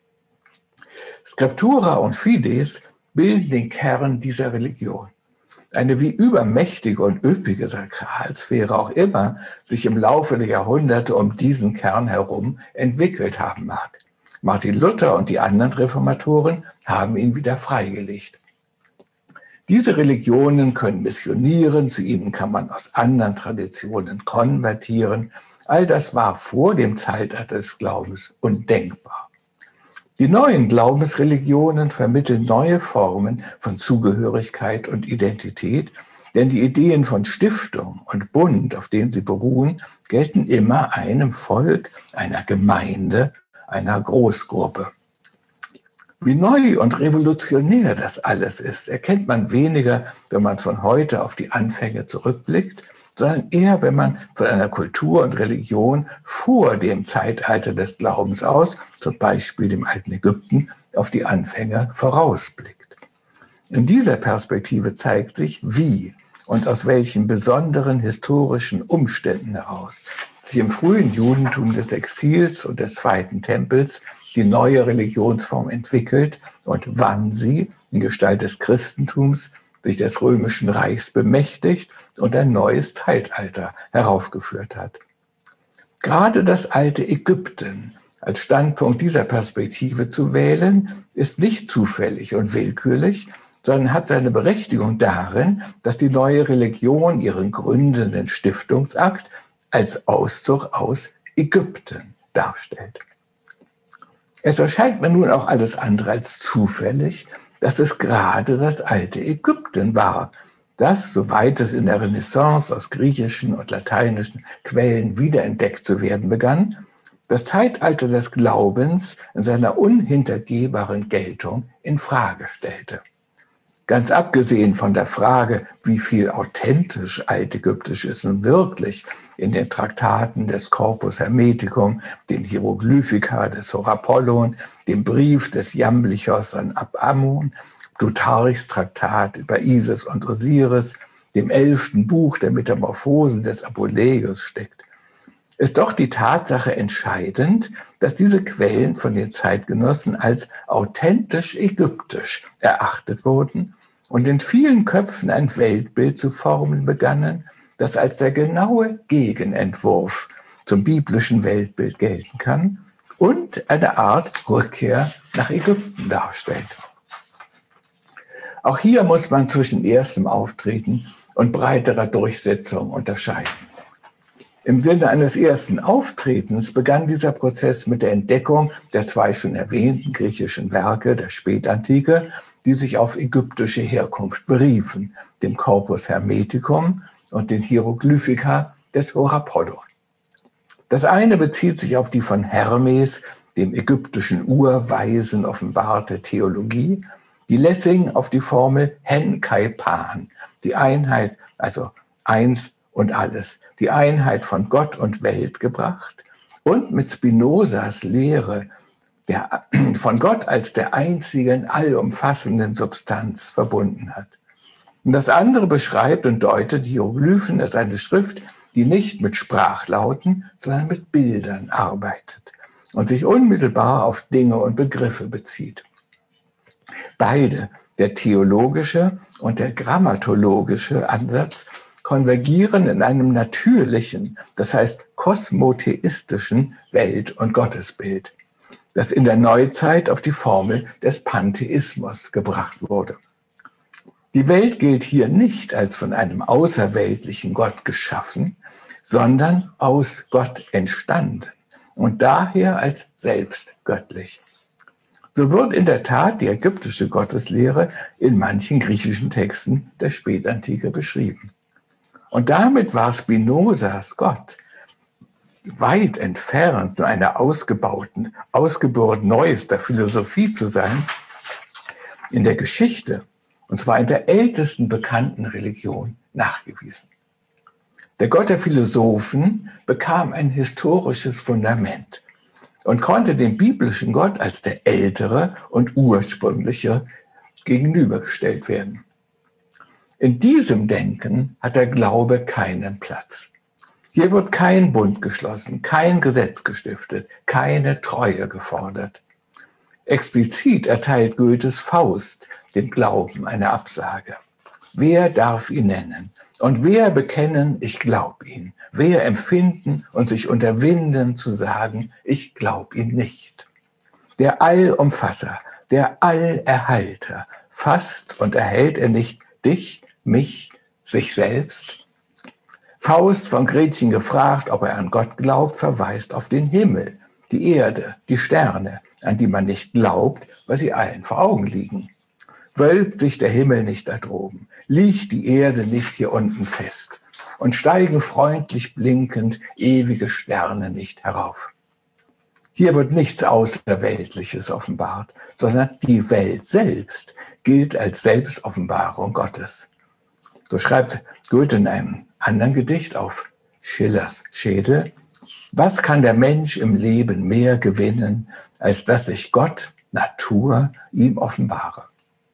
Scriptura und Fides bilden den Kern dieser Religion. Eine wie übermächtige und üppige Sakralsphäre auch immer sich im Laufe der Jahrhunderte um diesen Kern herum entwickelt haben mag. Martin Luther und die anderen Reformatoren haben ihn wieder freigelegt. Diese Religionen können missionieren, zu ihnen kann man aus anderen Traditionen konvertieren. All das war vor dem Zeitalter des Glaubens undenkbar. Die neuen Glaubensreligionen vermitteln neue Formen von Zugehörigkeit und Identität, denn die Ideen von Stiftung und Bund, auf denen sie beruhen, gelten immer einem Volk, einer Gemeinde, einer Großgruppe. Wie neu und revolutionär das alles ist, erkennt man weniger, wenn man von heute auf die Anfänge zurückblickt, sondern eher, wenn man von einer Kultur und Religion vor dem Zeitalter des Glaubens aus, zum Beispiel dem alten Ägypten, auf die Anfänge vorausblickt. In dieser Perspektive zeigt sich, wie und aus welchen besonderen historischen Umständen heraus sich im frühen Judentum des Exils und des Zweiten Tempels die neue Religionsform entwickelt und wann sie in Gestalt des Christentums sich des Römischen Reichs bemächtigt und ein neues Zeitalter heraufgeführt hat. Gerade das alte Ägypten als Standpunkt dieser Perspektive zu wählen, ist nicht zufällig und willkürlich, sondern hat seine Berechtigung darin, dass die neue Religion ihren gründenden Stiftungsakt als Auszug aus Ägypten darstellt. Es erscheint mir nun auch alles andere als zufällig, dass es gerade das alte Ägypten war, das, soweit es in der Renaissance aus griechischen und lateinischen Quellen wiederentdeckt zu werden begann, das Zeitalter des Glaubens in seiner unhintergehbaren Geltung in Frage stellte. Ganz abgesehen von der Frage, wie viel authentisch Altägyptisch ist nun wirklich in den Traktaten des Corpus Hermeticum, den Hieroglyphika des Horapollon, dem Brief des Jamblichos an Ab-Ammon, Plutarchs Traktat über Isis und Osiris, dem 11. Buch der Metamorphosen des Apuleius steckt, ist doch die Tatsache entscheidend, dass diese Quellen von den Zeitgenossen als authentisch ägyptisch erachtet wurden und in vielen Köpfen ein Weltbild zu formen begannen, das als der genaue Gegenentwurf zum biblischen Weltbild gelten kann und eine Art Rückkehr nach Ägypten darstellt. Auch hier muss man zwischen erstem Auftreten und breiterer Durchsetzung unterscheiden. Im Sinne eines ersten Auftretens begann dieser Prozess mit der Entdeckung der zwei schon erwähnten griechischen Werke der Spätantike, die sich auf ägyptische Herkunft beriefen, dem Corpus Hermeticum und den Hieroglyphika des Horapollo. Das eine bezieht sich auf die von Hermes, dem ägyptischen Urweisen, offenbarte Theologie, die Lessing auf die Formel Hen Kai Pan, die Einheit, also eins und alles, die Einheit von Gott und Welt gebracht und mit Spinozas Lehre von Gott als der einzigen allumfassenden Substanz verbunden hat. Und das andere beschreibt und deutet Hieroglyphen als eine Schrift, die nicht mit Sprachlauten, sondern mit Bildern arbeitet und sich unmittelbar auf Dinge und Begriffe bezieht. Beide, der theologische und der grammatologische Ansatz, konvergieren in einem natürlichen, das heißt kosmotheistischen Welt- und Gottesbild, das in der Neuzeit auf die Formel des Pantheismus gebracht wurde. Die Welt gilt hier nicht als von einem außerweltlichen Gott geschaffen, sondern aus Gott entstanden und daher als selbst göttlich. So wird in der Tat die ägyptische Gotteslehre in manchen griechischen Texten der Spätantike beschrieben. Und damit war Spinozas Gott weit entfernt, nur einer Ausgeburt neuester Philosophie zu sein, in der Geschichte, und zwar in der ältesten bekannten Religion, nachgewiesen. Der Gott der Philosophen bekam ein historisches Fundament und konnte dem biblischen Gott als der ältere und ursprüngliche gegenübergestellt werden. In diesem Denken hat der Glaube keinen Platz. Hier wird kein Bund geschlossen, kein Gesetz gestiftet, keine Treue gefordert. Explizit erteilt Goethes Faust dem Glauben eine Absage. Wer darf ihn nennen? Und wer bekennen, ich glaub ihn? Wer empfinden und sich unterwinden zu sagen, ich glaub ihn nicht? Der Allumfasser, der Allerhalter, fasst und erhält er nicht dich, mich, sich selbst? Faust von Gretchen gefragt, ob er an Gott glaubt, verweist auf den Himmel, die Erde, die Sterne, an die man nicht glaubt, weil sie allen vor Augen liegen. Wölbt sich der Himmel nicht da droben, liegt die Erde nicht hier unten fest und steigen freundlich blinkend ewige Sterne nicht herauf. Hier wird nichts Außerweltliches offenbart, sondern die Welt selbst gilt als Selbstoffenbarung Gottes. So schreibt Goethe in einem anderen Gedicht auf Schillers Schädel: Was kann der Mensch im Leben mehr gewinnen, als dass sich Gott, Natur, ihm offenbare?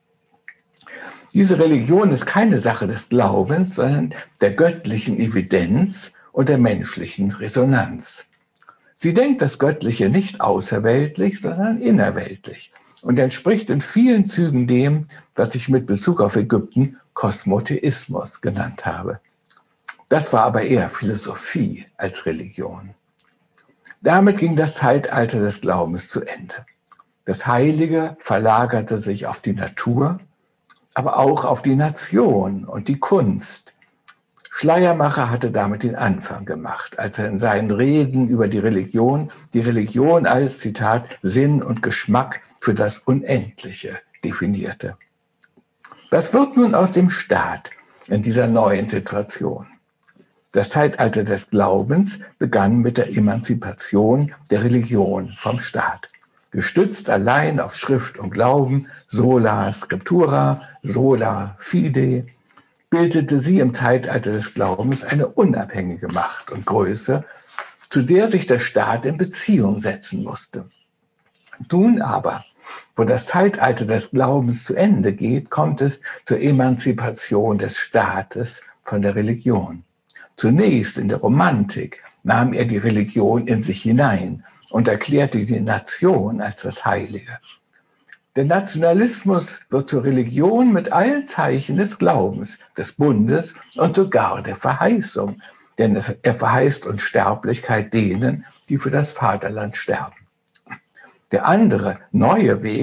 Diese Religion ist keine Sache des Glaubens, sondern der göttlichen Evidenz und der menschlichen Resonanz. Sie denkt das Göttliche nicht außerweltlich, sondern innerweltlich und entspricht in vielen Zügen dem, was ich mit Bezug auf Ägypten Kosmotheismus genannt habe. Das war aber eher Philosophie als Religion. Damit ging das Zeitalter des Glaubens zu Ende. Das Heilige verlagerte sich auf die Natur, aber auch auf die Nation und die Kunst. Schleiermacher hatte damit den Anfang gemacht, als er in seinen Reden über die Religion als, Zitat, Sinn und Geschmack für das Unendliche definierte. Was wird nun aus dem Staat in dieser neuen Situation? Das Zeitalter des Glaubens begann mit der Emanzipation der Religion vom Staat. Gestützt allein auf Schrift und Glauben, sola scriptura, sola fide, bildete sie im Zeitalter des Glaubens eine unabhängige Macht und Größe, zu der sich der Staat in Beziehung setzen musste. Nun aber, wo das Zeitalter des Glaubens zu Ende geht, kommt es zur Emanzipation des Staates von der Religion. Zunächst in der Romantik nahm er die Religion in sich hinein und erklärte die Nation als das Heilige. Der Nationalismus wird zur Religion mit allen Zeichen des Glaubens, des Bundes und sogar der Verheißung, denn er verheißt Unsterblichkeit denen, die für das Vaterland sterben. Der andere, neue Weg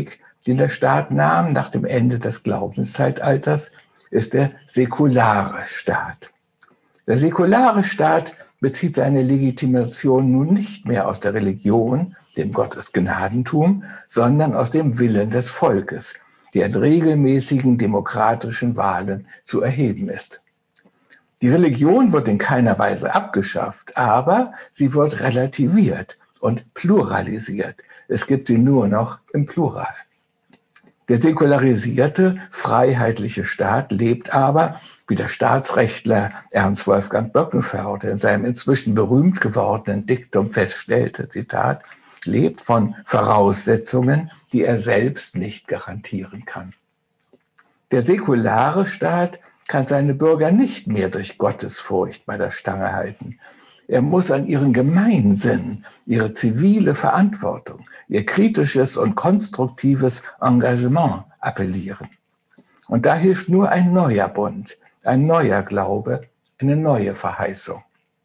den der Staat nahm nach dem Ende des Glaubenszeitalters, ist der säkulare Staat. Der säkulare Staat bezieht seine Legitimation nun nicht mehr aus der Religion, dem Gottesgnadentum, sondern aus dem Willen des Volkes, der in regelmäßigen demokratischen Wahlen zu erheben ist. Die Religion wird in keiner Weise abgeschafft, aber sie wird relativiert und pluralisiert. Es gibt sie nur noch im Plural. Der säkularisierte, freiheitliche Staat lebt aber, wie der Staatsrechtler Ernst Wolfgang Böckenförde in seinem inzwischen berühmt gewordenen Diktum feststellte, Zitat, lebt von Voraussetzungen, die er selbst nicht garantieren kann. Der säkulare Staat kann seine Bürger nicht mehr durch Gottesfurcht bei der Stange halten. Er muss an ihren Gemeinsinn, ihre zivile Verantwortung, ihr kritisches und konstruktives Engagement appellieren. Und da hilft nur ein neuer Bund, ein neuer Glaube, eine neue Verheißung.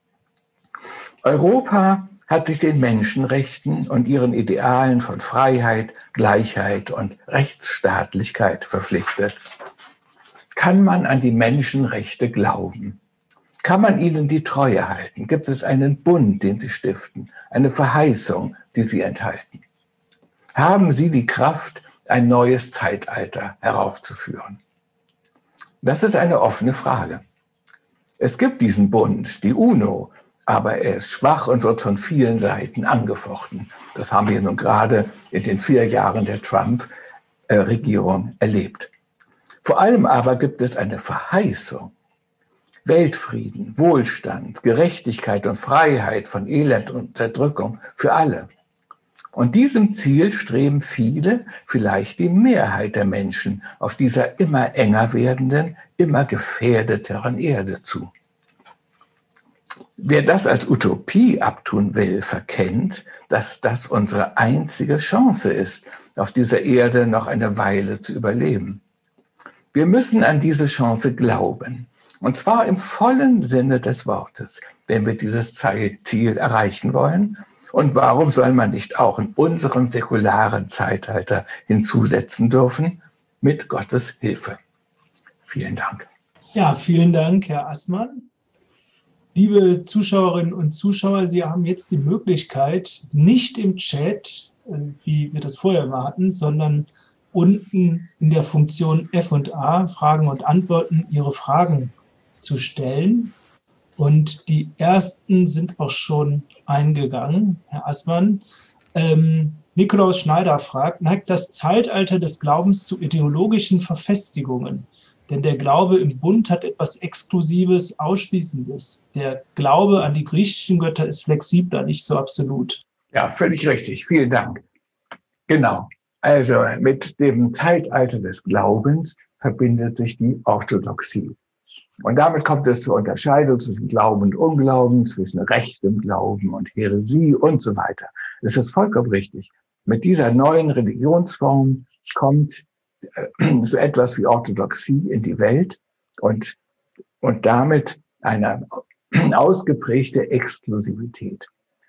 Europa hat sich den Menschenrechten und ihren Idealen von Freiheit, Gleichheit und Rechtsstaatlichkeit verpflichtet. Kann man an die Menschenrechte glauben? Kann man ihnen die Treue halten? Gibt es einen Bund, den sie stiften, eine Verheißung, die sie enthalten? Haben sie die Kraft, ein neues Zeitalter heraufzuführen? Das ist eine offene Frage. Es gibt diesen Bund, die UNO, aber er ist schwach und wird von vielen Seiten angefochten. Das haben wir nun gerade in den 4 Jahren der Trump-Regierung erlebt. Vor allem aber gibt es eine Verheißung. Weltfrieden, Wohlstand, Gerechtigkeit und Freiheit von Elend und Unterdrückung für alle. Und diesem Ziel streben viele, vielleicht die Mehrheit der Menschen auf dieser immer enger werdenden, immer gefährdeteren Erde zu. Wer das als Utopie abtun will, verkennt, dass das unsere einzige Chance ist, auf dieser Erde noch eine Weile zu überleben. Wir müssen an diese Chance glauben, und zwar im vollen Sinne des Wortes, wenn wir dieses Ziel erreichen wollen. Und warum soll man nicht auch in unserem säkularen Zeitalter hinzusetzen dürfen? Mit Gottes Hilfe. Vielen Dank. Ja, vielen Dank, Herr Assmann. Liebe Zuschauerinnen und Zuschauer, Sie haben jetzt die Möglichkeit, nicht im Chat, wie wir das vorher mal hatten, sondern unten in der Funktion F&A, Fragen und Antworten, Ihre Fragen zu stellen. Und die ersten sind auch schon eingegangen, Herr Assmann. Nikolaus Schneider fragt, neigt das Zeitalter des Glaubens zu ideologischen Verfestigungen? Denn der Glaube im Bund hat etwas Exklusives, Ausschließendes. Der Glaube an die griechischen Götter ist flexibler, nicht so absolut. Ja, völlig richtig. Vielen Dank. Genau. Also mit dem Zeitalter des Glaubens verbindet sich die Orthodoxie. Und damit kommt es zur Unterscheidung zwischen Glauben und Unglauben, zwischen rechtem Glauben und Häresie und so weiter. Das ist vollkommen richtig. Mit dieser neuen Religionsform kommt so etwas wie Orthodoxie in die Welt und damit eine ausgeprägte Exklusivität.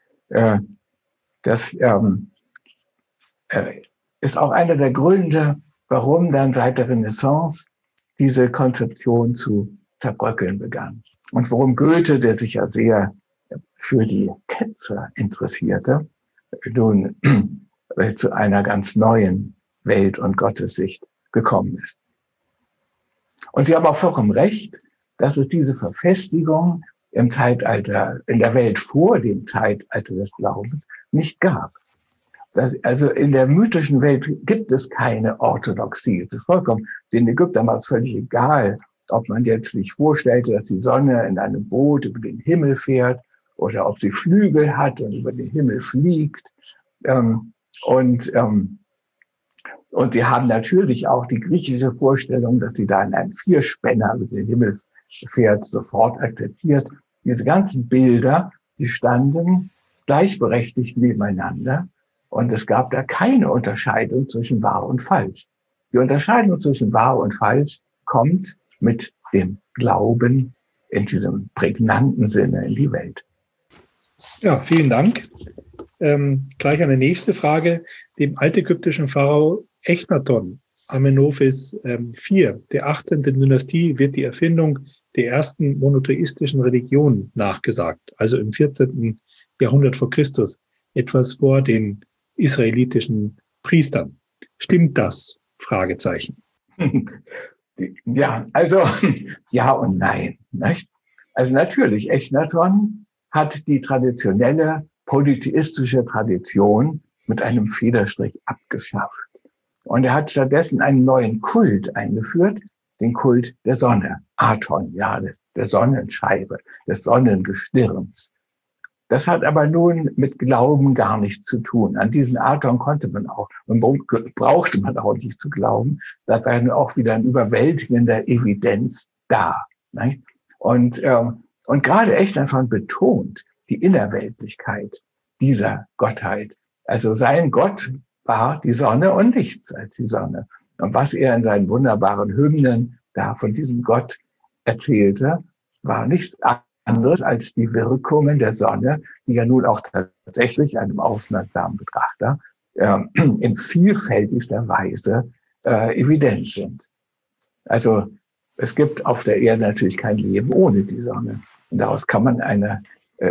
Das ist auch einer der Gründe, warum dann seit der Renaissance diese Konzeption zu zerbröckeln begann. Und warum Goethe, der sich ja sehr für die Ketzer interessierte, nun zu einer ganz neuen Welt- und Gottessicht gekommen ist. Und Sie haben auch vollkommen recht, dass es diese Verfestigung im Zeitalter, in der Welt vor dem Zeitalter des Glaubens nicht gab. Also in der mythischen Welt gibt es keine Orthodoxie. Es ist vollkommen, den Ägyptern war es völlig egal, ob man jetzt sich vorstellte, dass die Sonne in einem Boot über den Himmel fährt oder ob sie Flügel hat und über den Himmel fliegt. Und sie haben natürlich auch die griechische Vorstellung, dass sie da in einem Vierspänner über den Himmel fährt, sofort akzeptiert. Diese ganzen Bilder, die standen gleichberechtigt nebeneinander. Und es gab da keine Unterscheidung zwischen wahr und falsch. Die Unterscheidung zwischen wahr und falsch kommt mit dem Glauben in diesem prägnanten Sinne in die Welt. Ja, vielen Dank. Gleich eine nächste Frage. Dem altägyptischen Pharao Echnaton, Amenophis IV, der 18. Dynastie, wird die Erfindung der ersten monotheistischen Religion nachgesagt, also im 14. Jahrhundert vor Christus, etwas vor den israelitischen Priestern. Stimmt das? Fragezeichen. Ja, also ja und nein. Nicht? Also natürlich, Echnaton hat die traditionelle polytheistische Tradition mit einem Federstrich abgeschafft. Und er hat stattdessen einen neuen Kult eingeführt, den Kult der Sonne, Aton, ja, der Sonnenscheibe, des Sonnengestirns. Das hat aber nun mit Glauben gar nichts zu tun. An diesen Aton konnte man auch und brauchte man auch nicht zu glauben. Da war nun auch wieder ein überwältigender Evidenz da. Nicht? Und gerade Echnaton betont die Innerweltlichkeit dieser Gottheit. Also sein Gott war die Sonne und nichts als die Sonne. Und was er in seinen wunderbaren Hymnen da von diesem Gott erzählte, war nichts anderes als die Wirkungen der Sonne, die ja nun auch tatsächlich einem aufmerksamen Betrachter in vielfältigster Weise evident sind. Also es gibt auf der Erde natürlich kein Leben ohne die Sonne. Und daraus kann man einen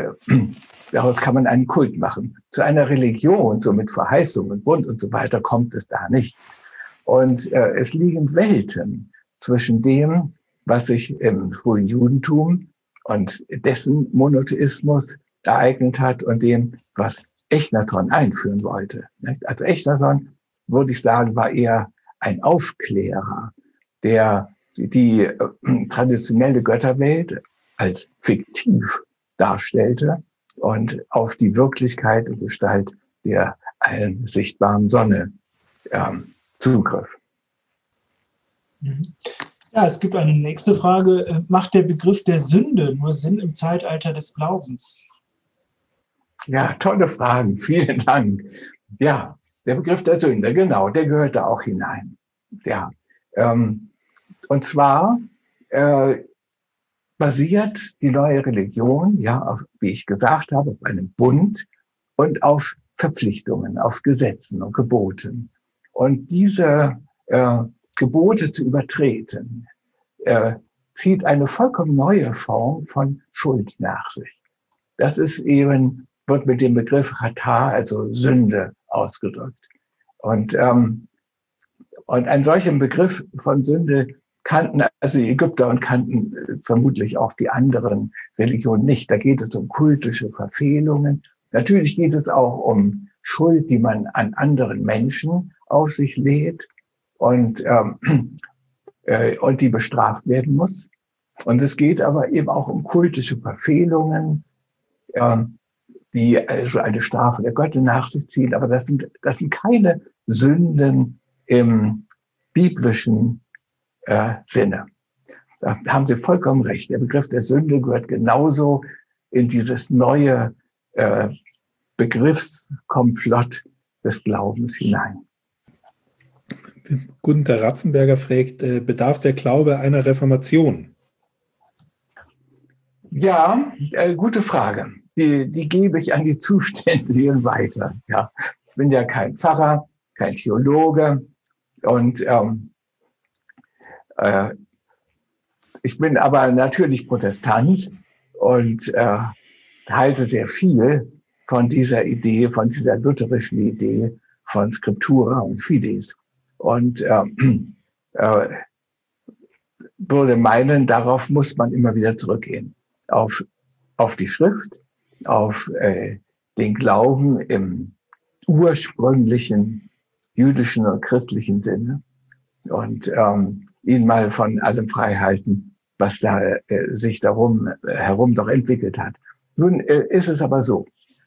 Kult machen. Zu einer Religion, so mit Verheißung und Bund und so weiter, kommt es da nicht. Und es liegen Welten zwischen dem, was sich im frühen Judentum und dessen Monotheismus ereignet hat und dem, was Echnaton einführen wollte. Also Echnaton, würde ich sagen, war eher ein Aufklärer, der die traditionelle Götterwelt als fiktiv darstellte und auf die Wirklichkeit und Gestalt der allen sichtbaren Sonne zugriff. Ja, es gibt eine nächste Frage. Macht der Begriff der Sünde nur Sinn im Zeitalter des Glaubens? Ja, tolle Fragen. Vielen Dank. Ja, der Begriff der Sünde, genau, der gehört da auch hinein. Ja, und zwar basiert die neue Religion, ja, auf, wie ich gesagt habe, auf einem Bund und auf Verpflichtungen, auf Gesetzen und Geboten. Und diese Gebote zu übertreten, zieht eine vollkommen neue Form von Schuld nach sich. Das ist eben, wird mit dem Begriff Hatá, also Sünde, ausgedrückt. Und einen solchen Begriff von Sünde kannten also die Ägypter und kannten vermutlich auch die anderen Religionen nicht. Da geht es um kultische Verfehlungen. Natürlich geht es auch um Schuld, die man an anderen Menschen auf sich lädt und die bestraft werden muss. Und es geht aber eben auch um kultische Verfehlungen, die also eine Strafe der Götter nach sich ziehen. Aber das sind keine Sünden im biblischen Sinne. Da haben Sie vollkommen recht. Der Begriff der Sünde gehört genauso in dieses neue Begriffskomplott des Glaubens hinein. Gunther Ratzenberger fragt, bedarf der Glaube einer Reformation? Ja, gute Frage. Die gebe ich an die Zuständigen weiter. Ja, ich bin ja kein Pfarrer, kein Theologe und ich bin aber natürlich Protestant und halte sehr viel von dieser Idee, von dieser lutherischen Idee von Scriptura und Fides. Und würde meinen, darauf muss man immer wieder zurückgehen. Auf die Schrift, auf den Glauben im ursprünglichen jüdischen und christlichen Sinne und ihn mal von allem frei halten, was da sich herum doch entwickelt hat. Nun ist es aber so,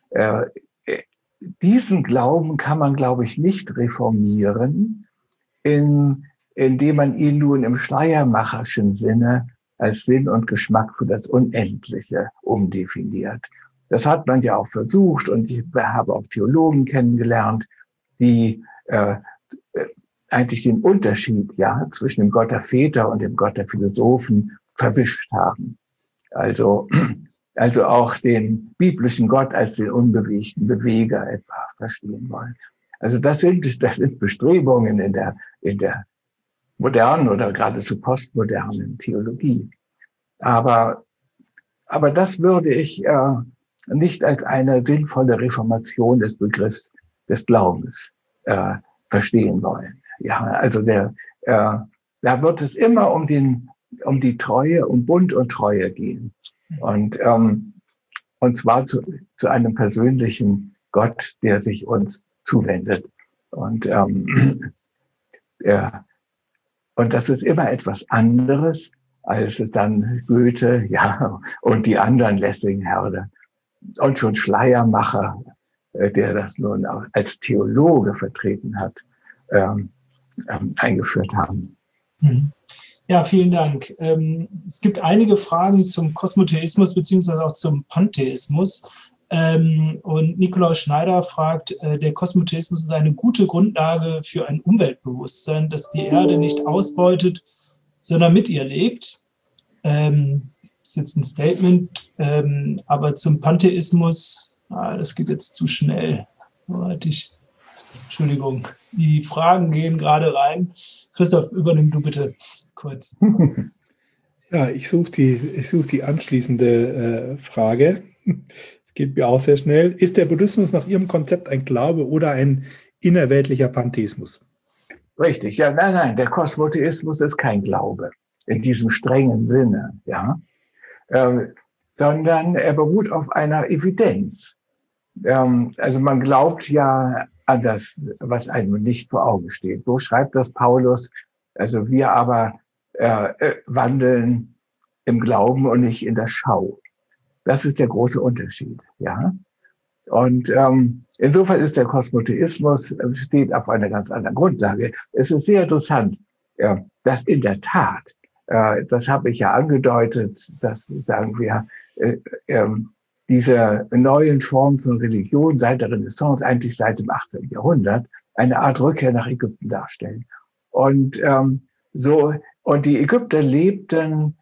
diesen Glauben kann man, glaube ich, nicht reformieren, indem man ihn nun im schleiermacherschen Sinne als Sinn und Geschmack für das Unendliche umdefiniert. Das hat man ja auch versucht und ich habe auch Theologen kennengelernt, die eigentlich den Unterschied zwischen dem Gott der Väter und dem Gott der Philosophen verwischt haben. Also auch den biblischen Gott als den unbewegten Beweger etwa verstehen wollen. Also das sind Bestrebungen in der modernen oder geradezu postmodernen Theologie. Aber das würde ich nicht als eine sinnvolle Reformation des Begriffs des Glaubens verstehen wollen. Ja, also da wird es immer um die Treue, um Bund und Treue gehen. Und zwar zu einem persönlichen Gott, der sich uns zuwendet. Und das ist immer etwas anderes, als es dann Goethe, ja, und die anderen Lessing-Herder und schon Schleiermacher, der das nun auch als Theologe vertreten hat, eingeführt haben. Ja, vielen Dank. Es gibt einige Fragen zum Kosmotheismus beziehungsweise auch zum Pantheismus. Und Nikolaus Schneider fragt, der Kosmotheismus ist eine gute Grundlage für ein Umweltbewusstsein, das die Erde nicht ausbeutet, sondern mit ihr lebt. Das ist jetzt ein Statement, aber zum Pantheismus, das geht jetzt zu schnell. Entschuldigung, die Fragen gehen gerade rein. Christoph, übernimm du bitte kurz. Ja, ich suche die anschließende Frage. Geht mir auch sehr schnell. Ist der Buddhismus nach Ihrem Konzept ein Glaube oder ein innerweltlicher Pantheismus? Richtig, ja, nein, der Kosmotheismus ist kein Glaube in diesem strengen Sinne, ja, sondern er beruht auf einer Evidenz. Also man glaubt ja an das, was einem nicht vor Augen steht. Wo schreibt das Paulus? Also wir aber wandeln im Glauben und nicht in der Schau. Das ist der große Unterschied, ja. Und insofern ist der Kosmotheismus steht auf einer ganz anderen Grundlage. Es ist sehr interessant, dass in der Tat, das habe ich ja angedeutet, dass, sagen wir, diese neuen Formen von Religion seit der Renaissance, eigentlich seit dem 18. Jahrhundert, eine Art Rückkehr nach Ägypten darstellen. Und und die Ägypter lebten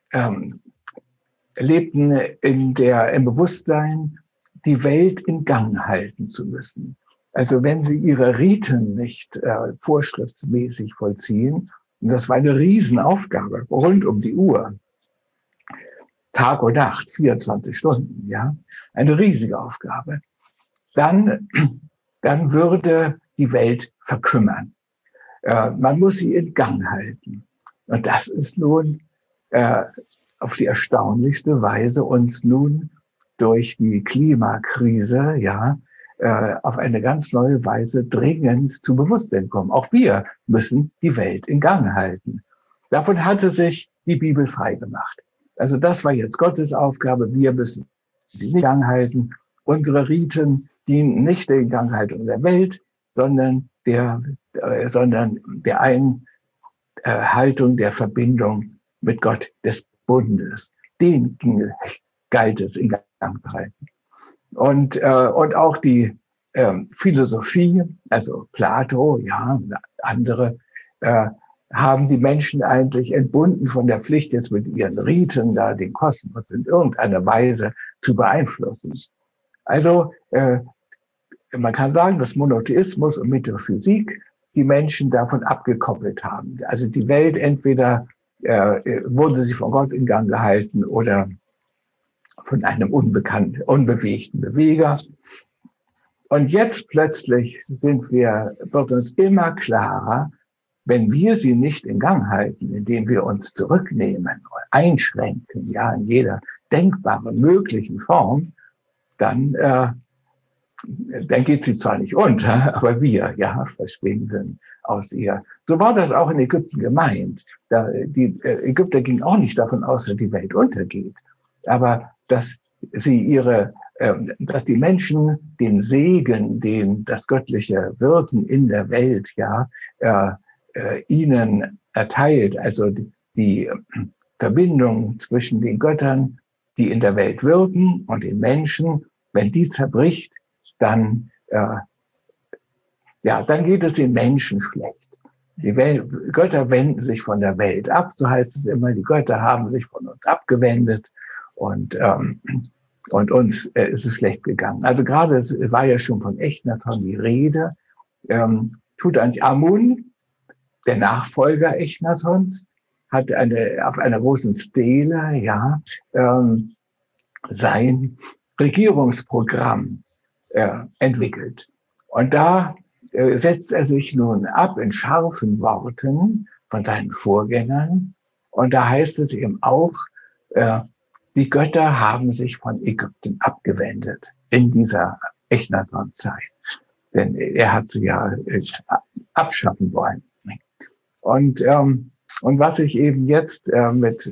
im Bewusstsein, die Welt in Gang halten zu müssen. Also wenn sie ihre Riten nicht vorschriftsmäßig vollziehen, und das war eine Riesenaufgabe, rund um die Uhr, Tag und Nacht, 24 Stunden, ja, eine riesige Aufgabe, dann würde die Welt verkümmern. Man muss sie in Gang halten. Und das ist nun auf die erstaunlichste Weise uns nun durch die Klimakrise, ja, auf eine ganz neue Weise dringend zu Bewusstsein kommen. Auch wir müssen die Welt in Gang halten. Davon hatte sich die Bibel frei gemacht. Also das war jetzt Gottes Aufgabe. Wir müssen die in Gang halten. Unsere Riten dienen nicht der Inganghaltung der Welt, sondern der Einhaltung der Verbindung mit Gott des Bundes. Den galt es in Gang zu halten. Und auch die Philosophie, also Plato, ja, andere, haben die Menschen eigentlich entbunden von der Pflicht, jetzt mit ihren Riten da den Kosmos in irgendeiner Weise zu beeinflussen. Also man kann sagen, dass Monotheismus und Metaphysik die Menschen davon abgekoppelt haben. Also die Welt entweder wurde sie von Gott in Gang gehalten oder von einem unbewegten Beweger. Und jetzt plötzlich wird uns immer klarer, wenn wir sie nicht in Gang halten, indem wir uns zurücknehmen, einschränken, ja, in jeder denkbaren, möglichen Form, dann geht sie zwar nicht unter, aber wir, ja, verschwinden aus ihr. So war das auch in Ägypten gemeint. Die Ägypter gingen auch nicht davon aus, dass die Welt untergeht, aber dass die Menschen den Segen, das göttliche Wirken in der Welt, ja, ihnen erteilt, also die Verbindung zwischen den Göttern, die in der Welt wirken, und den Menschen, wenn die zerbricht, dann geht es den Menschen schlecht. Die Götter wenden sich von der Welt ab, so heißt es immer, die Götter haben sich von uns abgewendet und uns ist es schlecht gegangen. Also gerade, es war ja schon von Echnaton die Rede, Tutanchamun, der Nachfolger Echnatons, hat auf einer großen Stele sein Regierungsprogramm entwickelt. Und da setzt er sich nun ab in scharfen Worten von seinen Vorgängern. Und da heißt es eben auch, die Götter haben sich von Ägypten abgewendet in dieser Echnaton-Zeit. Denn er hat sie ja abschaffen wollen. Und was sich eben jetzt mit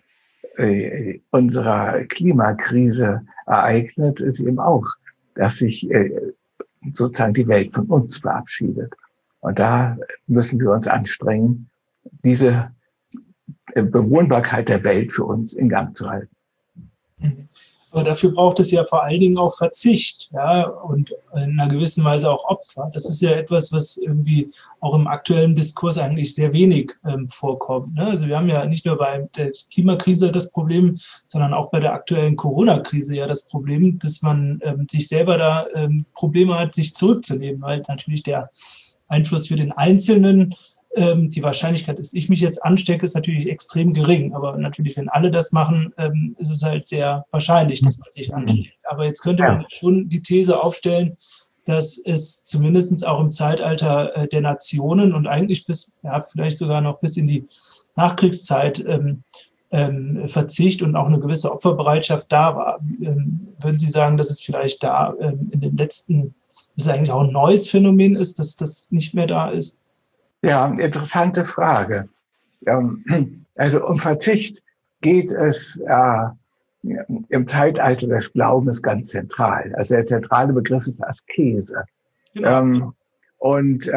unserer Klimakrise ereignet, ist eben auch, dass sich sozusagen die Welt von uns verabschiedet. Und da müssen wir uns anstrengen, diese Bewohnbarkeit der Welt für uns in Gang zu halten. Aber dafür braucht es ja vor allen Dingen auch Verzicht, ja, und in einer gewissen Weise auch Opfer. Das ist ja etwas, was irgendwie auch im aktuellen Diskurs eigentlich sehr wenig vorkommt. Ne? Also wir haben ja nicht nur bei der Klimakrise das Problem, sondern auch bei der aktuellen Corona-Krise ja das Problem, dass man sich selber da Probleme hat, sich zurückzunehmen, weil natürlich der Einfluss für den Einzelnen, die Wahrscheinlichkeit, dass ich mich jetzt anstecke, ist natürlich extrem gering. Aber natürlich, wenn alle das machen, ist es halt sehr wahrscheinlich, dass man sich ansteckt. Aber jetzt könnte man schon die These aufstellen, dass es zumindest auch im Zeitalter der Nationen und eigentlich vielleicht sogar noch bis in die Nachkriegszeit Verzicht und auch eine gewisse Opferbereitschaft da war. Würden Sie sagen, dass es vielleicht da in den letzten, dass es eigentlich auch ein neues Phänomen ist, dass das nicht mehr da ist? Ja, interessante Frage. Also um Verzicht geht es im Zeitalter des Glaubens ganz zentral. Also der zentrale Begriff ist Askese. Genau. Und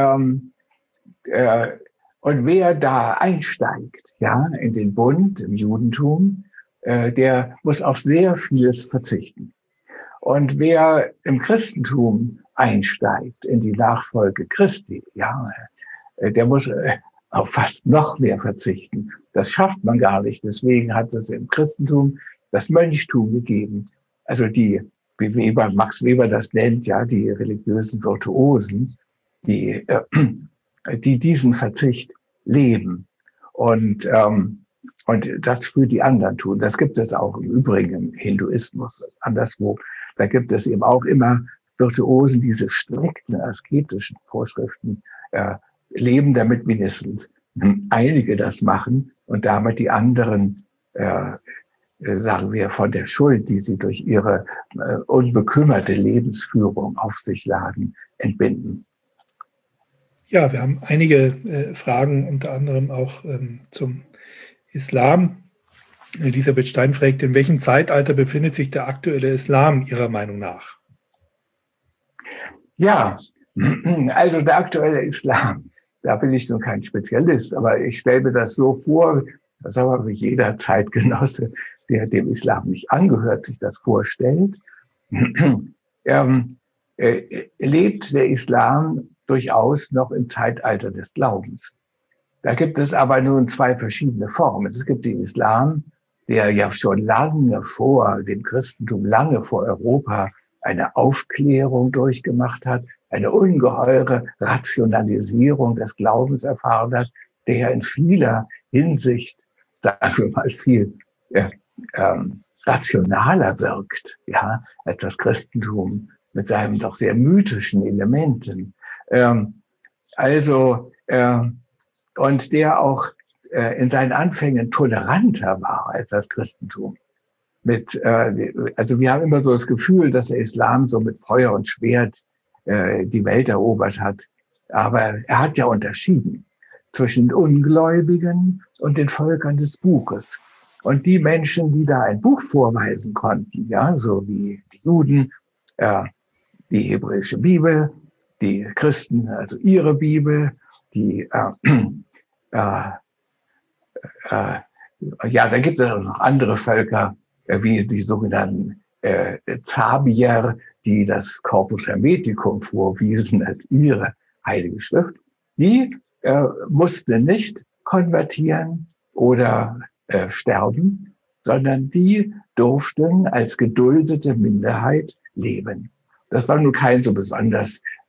wer da einsteigt, in den Bund, im Judentum, der muss auf sehr vieles verzichten. Und wer im Christentum einsteigt, in die Nachfolge Christi, der muss auf fast noch mehr verzichten. Das schafft man gar nicht. Deswegen hat es im Christentum das Mönchtum gegeben. Also wie Max Weber das nennt, die religiösen Virtuosen, die diesen Verzicht leben und das für die anderen tun. Das gibt es auch im Übrigen im Hinduismus, anderswo. Da gibt es eben auch immer Virtuosen, diese strikten asketischen Vorschriften leben, damit mindestens einige das machen und damit die anderen, sagen wir, von der Schuld, die sie durch ihre unbekümmerte Lebensführung auf sich laden, entbinden. Ja, wir haben einige Fragen, unter anderem auch zum Islam. Elisabeth Stein fragt, in welchem Zeitalter befindet sich der aktuelle Islam Ihrer Meinung nach? Ja, also der aktuelle Islam, da bin ich nun kein Spezialist, aber ich stelle mir das so vor, dass aber wie jeder Zeitgenosse, der dem Islam nicht angehört, sich das vorstellt, lebt der Islam durchaus noch im Zeitalter des Glaubens. Da gibt es aber nun zwei verschiedene Formen. Es gibt den Islam, der ja schon lange vor dem Christentum, lange vor Europa eine Aufklärung durchgemacht hat, eine ungeheure Rationalisierung des Glaubens erfahren hat, der in vieler Hinsicht, sagen wir mal, viel rationaler wirkt, als das Christentum mit seinen doch sehr mythischen Elementen. Und der auch in seinen Anfängen toleranter war als das Christentum. Also wir haben immer so das Gefühl, dass der Islam so mit Feuer und Schwert die Welt erobert hat. Aber er hat ja unterschieden zwischen den Ungläubigen und den Völkern des Buches. Und die Menschen, die da ein Buch vorweisen konnten, so wie die Juden, die hebräische Bibel, die Christen, also ihre Bibel, da gibt es auch noch andere Völker, wie die sogenannten Zabier, die das Corpus Hermeticum vorwiesen als ihre heilige Schrift. Die mussten nicht konvertieren oder sterben, sondern die durften als geduldete Minderheit leben. Das war nun kein so besonders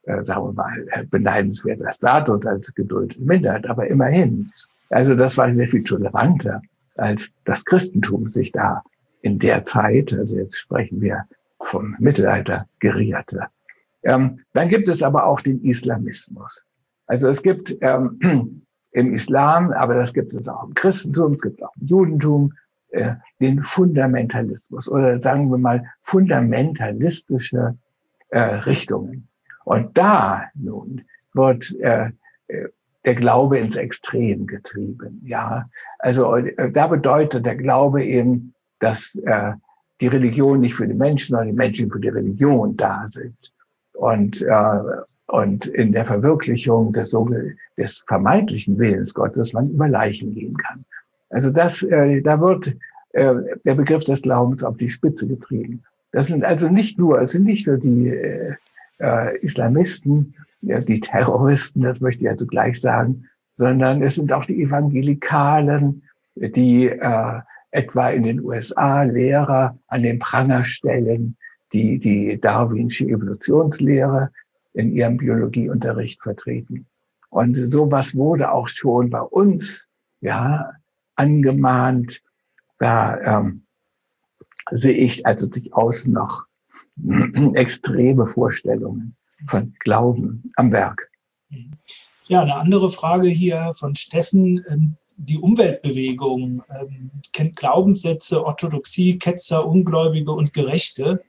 sagen wir mal, beneidenswerter Status als Geduld mindert, aber immerhin. Also das war sehr viel toleranter, als das Christentum sich da in der Zeit, also jetzt sprechen wir vom Mittelalter, gerierte. Dann gibt es aber auch den Islamismus. Also es gibt im Islam, aber das gibt es auch im Christentum, es gibt auch im Judentum, den Fundamentalismus oder sagen wir mal fundamentalistische Richtungen. Und da nun wird der Glaube ins Extrem getrieben. Ja, also da bedeutet der Glaube eben, dass die Religion nicht für die Menschen, sondern die Menschen für die Religion da sind. Und in der Verwirklichung des vermeintlichen Willens Gottes man über Leichen gehen kann. Also da wird der Begriff des Glaubens auf die Spitze getrieben. Es sind nicht nur die Islamisten, die Terroristen, das möchte ich also gleich sagen, sondern es sind auch die Evangelikalen, die etwa in den USA Lehrer an den Pranger stellen, die darwinsche Evolutionslehre in ihrem Biologieunterricht vertreten. Und sowas wurde auch schon bei uns angemahnt. Da sehe ich also durchaus noch extreme Vorstellungen von Glauben am Werk. Ja, eine andere Frage hier von Steffen. Die Umweltbewegung kennt Glaubenssätze, Orthodoxie, Ketzer, Ungläubige und Gerechte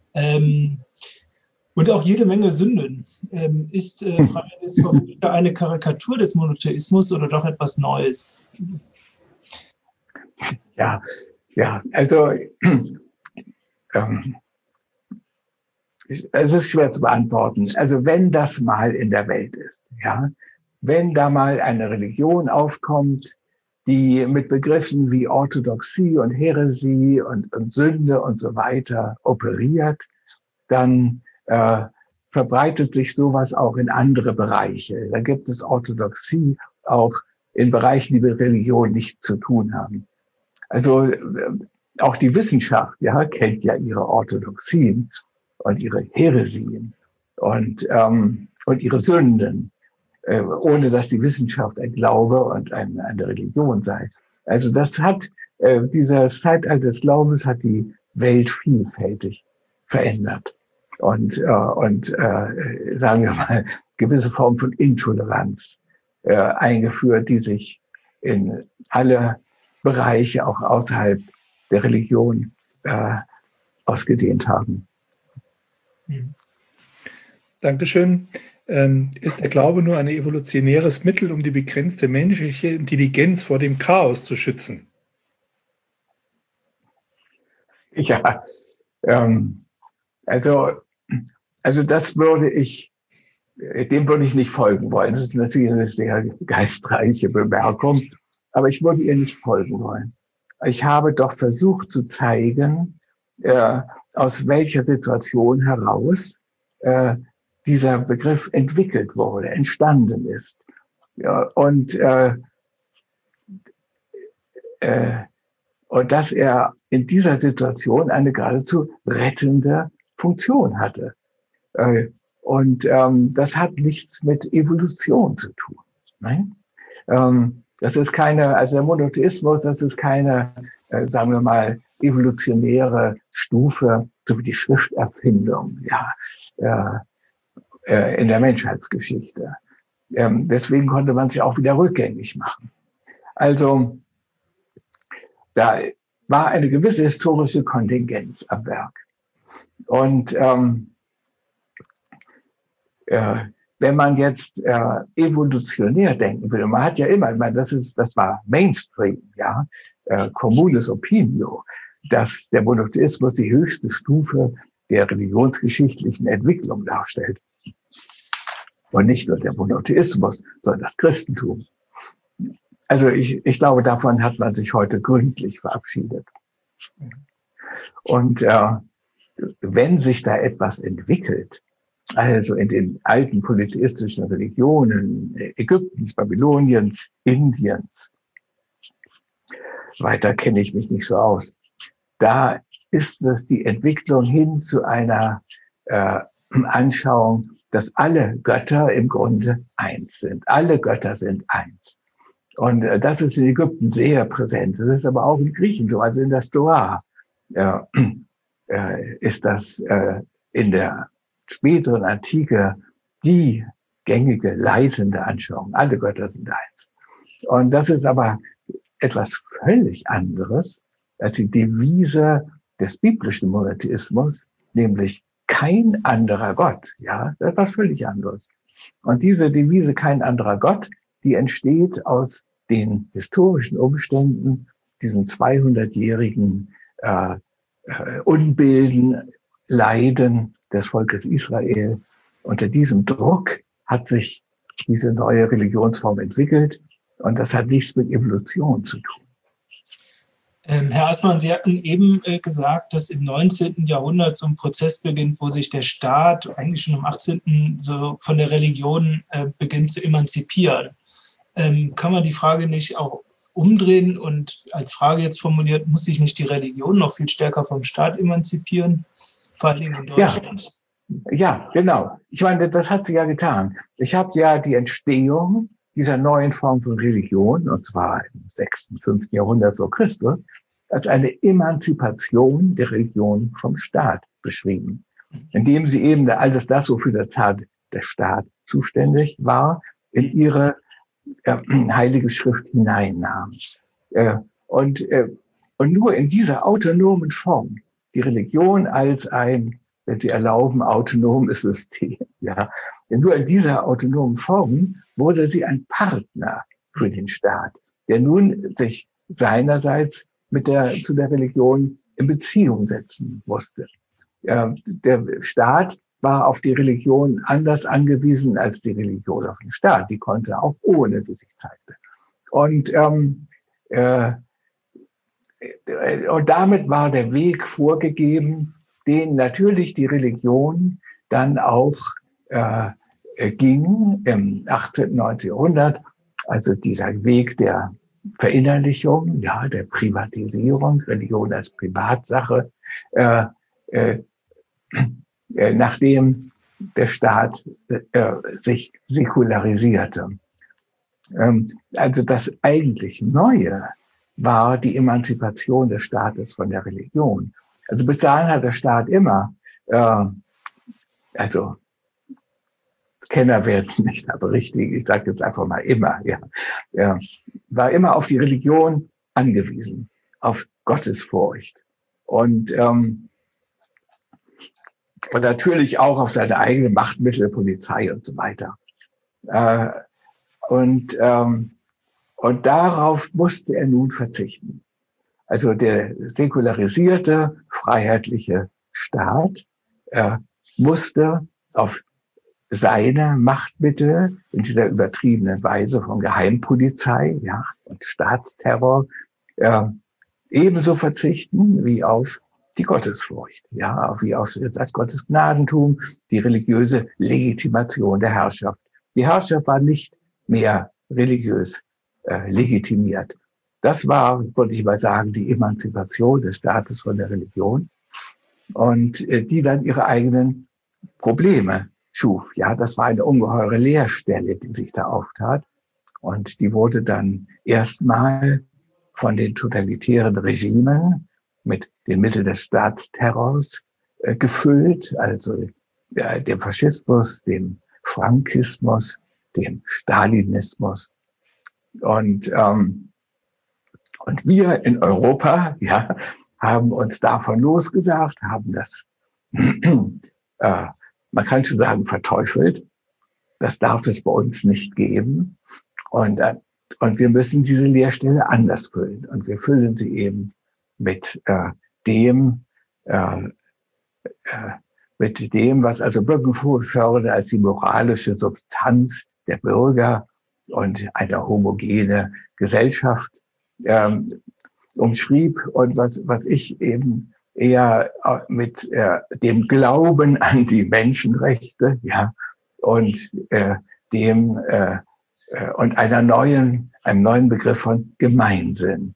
und auch jede Menge Sünden. Ist Fridays for Future eine Karikatur des Monotheismus oder doch etwas Neues? Ja, also es ist schwer zu beantworten. Also wenn das mal in der Welt ist, wenn da mal eine Religion aufkommt, die mit Begriffen wie Orthodoxie und Häresie und Sünde und so weiter operiert, dann verbreitet sich sowas auch in andere Bereiche. Da gibt es Orthodoxie auch in Bereichen, die mit Religion nichts zu tun haben. Also auch die Wissenschaft kennt ja ihre Orthodoxien und ihre Häresien und ihre Sünden, ohne dass die Wissenschaft ein Glaube und eine Religion sei. Also das hat, dieses Zeitalter des Glaubens hat die Welt vielfältig verändert und sagen wir mal, gewisse Form von Intoleranz eingeführt, die sich in alle Bereiche, auch außerhalb der Religion, ausgedehnt haben. Dankeschön. Ist der Glaube nur ein evolutionäres Mittel, um die begrenzte menschliche Intelligenz vor dem Chaos zu schützen? Ja, also das dem würde ich nicht folgen wollen. Das ist natürlich eine sehr geistreiche Bemerkung, aber ich würde ihr nicht folgen wollen. Ich habe doch versucht zu zeigen, aus welcher Situation heraus dieser Begriff entwickelt wurde, entstanden ist. Ja, und dass er in dieser Situation eine geradezu rettende Funktion hatte. Das hat nichts mit Evolution zu tun. Nein? Das ist also der Monotheismus, das ist keine, sagen wir mal, evolutionäre Stufe, so wie die Schrifterfindung, in der Menschheitsgeschichte. Deswegen konnte man sie auch wieder rückgängig machen. Also, da war eine gewisse historische Kontingenz am Werk. Und wenn man jetzt evolutionär denken will, man hat ja immer, das war Mainstream, communis opinio, dass der Monotheismus die höchste Stufe der religionsgeschichtlichen Entwicklung darstellt. Und nicht nur der Monotheismus, sondern das Christentum. Also ich glaube, davon hat man sich heute gründlich verabschiedet. Und wenn sich da etwas entwickelt, also in den alten polytheistischen Religionen Ägyptens, Babyloniens, Indiens, weiter kenne ich mich nicht so aus, da ist es die Entwicklung hin zu einer Anschauung dass alle Götter im Grunde eins sind. Alle Götter sind eins. Und das ist in Ägypten sehr präsent. Das ist aber auch in Griechen so, also in der Stoa ist das in der späteren Antike die gängige, leitende Anschauung. Alle Götter sind eins. Und das ist aber etwas völlig anderes als die Devise des biblischen Monotheismus, nämlich kein anderer Gott. Ja, das ist was völlig anderes. Und diese Devise kein anderer Gott, die entsteht aus den historischen Umständen, diesen 200-jährigen Unbilden, Leiden des Volkes Israel. Unter diesem Druck hat sich diese neue Religionsform entwickelt und das hat nichts mit Evolution zu tun. Herr Assmann, Sie hatten eben gesagt, dass im 19. Jahrhundert so ein Prozess beginnt, wo sich der Staat eigentlich schon im 18. so von der Religion beginnt zu emanzipieren. Kann man die Frage nicht auch umdrehen und als Frage jetzt formuliert, muss sich nicht die Religion noch viel stärker vom Staat emanzipieren, vor allem in Deutschland? Ja, genau. Ich meine, das hat sie ja getan. Ich habe ja die Entstehung dieser neuen Form von Religion, und zwar im 6., 5. Jahrhundert vor Christus, als eine Emanzipation der Religion vom Staat beschrieben, indem sie eben alles das, wofür der Staat zuständig war, in ihre heilige Schrift hineinnahm. Und nur in dieser autonomen Form, die Religion als ein, wenn Sie erlauben, autonomes System, ja, nur in dieser autonomen Form wurde sie ein Partner für den Staat, der nun sich seinerseits zu der Religion in Beziehung setzen musste. Der Staat war auf die Religion anders angewiesen als die Religion auf den Staat. Die konnte auch ohne, wie sich zeigte. Und damit war der Weg vorgegeben, den natürlich die Religion dann auch ging im 18., 19. Jahrhundert. Also dieser Weg der Verinnerlichung, ja, der Privatisierung, Religion als Privatsache, nachdem der Staat sich säkularisierte. Also das eigentlich Neue war die Emanzipation des Staates von der Religion. Also bis dahin hat der Staat immer, also Kenner werden nicht, aber richtig, ich sage jetzt einfach mal immer, ja, war immer auf die Religion angewiesen, auf Gottesfurcht und natürlich auch auf seine eigene Machtmittel, Polizei und so weiter. Und darauf musste er nun verzichten. Also der säkularisierte, freiheitliche Staat musste auf seine Machtmittel in dieser übertriebenen Weise von Geheimpolizei, ja, und Staatsterror ebenso verzichten wie auf die Gottesfurcht, ja, wie auf das Gottesgnadentum, die religiöse Legitimation der Herrschaft. Die Herrschaft war nicht mehr religiös legitimiert. Das war, würde ich mal sagen, die Emanzipation des Staates von der Religion und die dann ihre eigenen Probleme schuf. Ja, das war eine ungeheure Leerstelle, die sich da auftat und die wurde dann erstmal von den totalitären Regimen mit den Mitteln des Staatsterrors gefüllt, also dem Faschismus, dem Frankismus, dem Stalinismus. Und wir in Europa, ja, haben uns davon losgesagt, haben das, man kann schon sagen, verteufelt. Das darf es bei uns nicht geben. Und wir müssen diese Leerstelle anders füllen. Und wir füllen sie eben mit dem, was also Bürgerförder als die moralische Substanz der Bürger und eine homogene Gesellschaft umschrieb und was ich eben eher mit dem Glauben an die Menschenrechte, ja, und und einem neuen Begriff von Gemeinsinn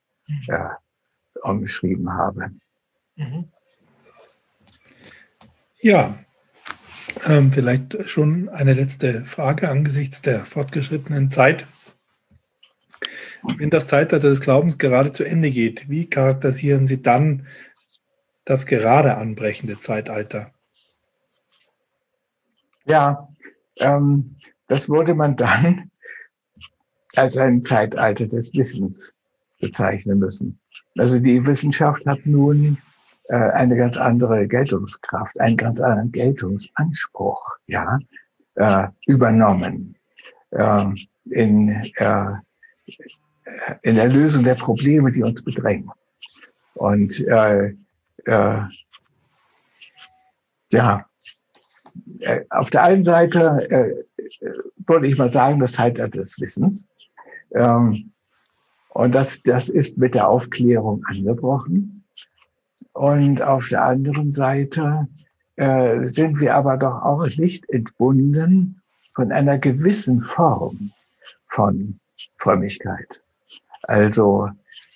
umschrieben habe. Ja, Vielleicht schon eine letzte Frage angesichts der fortgeschrittenen Zeit. Wenn das Zeitalter des Glaubens gerade zu Ende geht, wie charakterisieren Sie dann das gerade anbrechende Zeitalter? Ja, das würde man dann als ein Zeitalter des Wissens bezeichnen müssen. Also die Wissenschaft hat nun eine ganz andere Geltungskraft, einen ganz anderen Geltungsanspruch, ja, übernommen in der Lösung der Probleme, die uns bedrängen. Und auf der einen Seite würde ich mal sagen, das Zeitalter des Wissens. Und das ist mit der Aufklärung angebrochen. Und auf der anderen Seite sind wir aber doch auch nicht entbunden von einer gewissen Form von Frömmigkeit. Also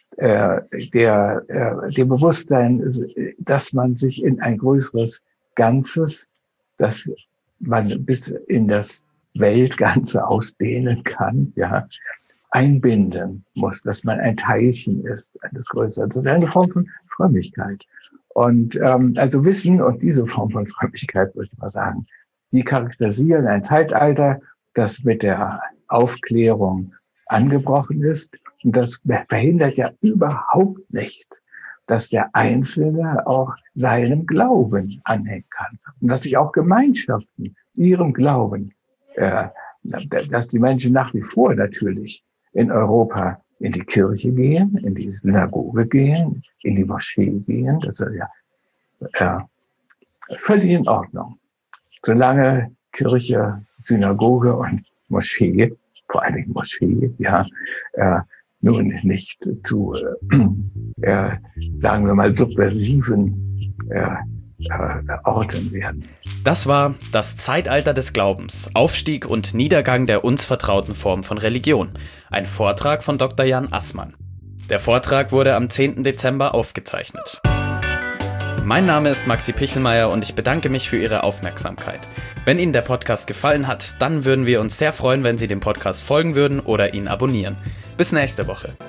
dem Bewusstsein, dass man sich in ein größeres Ganzes, das man bis in das Weltganze ausdehnen kann, ja, einbinden muss, dass man ein Teilchen ist, eines Größeren. Das ist eine Form von Frömmigkeit. Und also Wissen und diese Form von Frömmigkeit, würde ich mal sagen, die charakterisieren ein Zeitalter, das mit der Aufklärung angebrochen ist. Und das verhindert ja überhaupt nicht, dass der Einzelne auch seinem Glauben anhängen kann. Und dass sich auch Gemeinschaften ihrem Glauben, dass die Menschen nach wie vor natürlich in Europa in die Kirche gehen, in die Synagoge gehen, in die Moschee gehen. Das ist ja völlig in Ordnung. Solange Kirche, Synagoge und Moschee, vor allen Dingen Moschee, nun nicht zu, sagen wir mal, subversiven Orten werden. Das war das Zeitalter des Glaubens, Aufstieg und Niedergang der uns vertrauten Form von Religion. Ein Vortrag von Dr. Jan Assmann. Der Vortrag wurde am 10. Dezember aufgezeichnet. Mein Name ist Maxi Pichelmeier und ich bedanke mich für Ihre Aufmerksamkeit. Wenn Ihnen der Podcast gefallen hat, dann würden wir uns sehr freuen, wenn Sie dem Podcast folgen würden oder ihn abonnieren. Bis nächste Woche.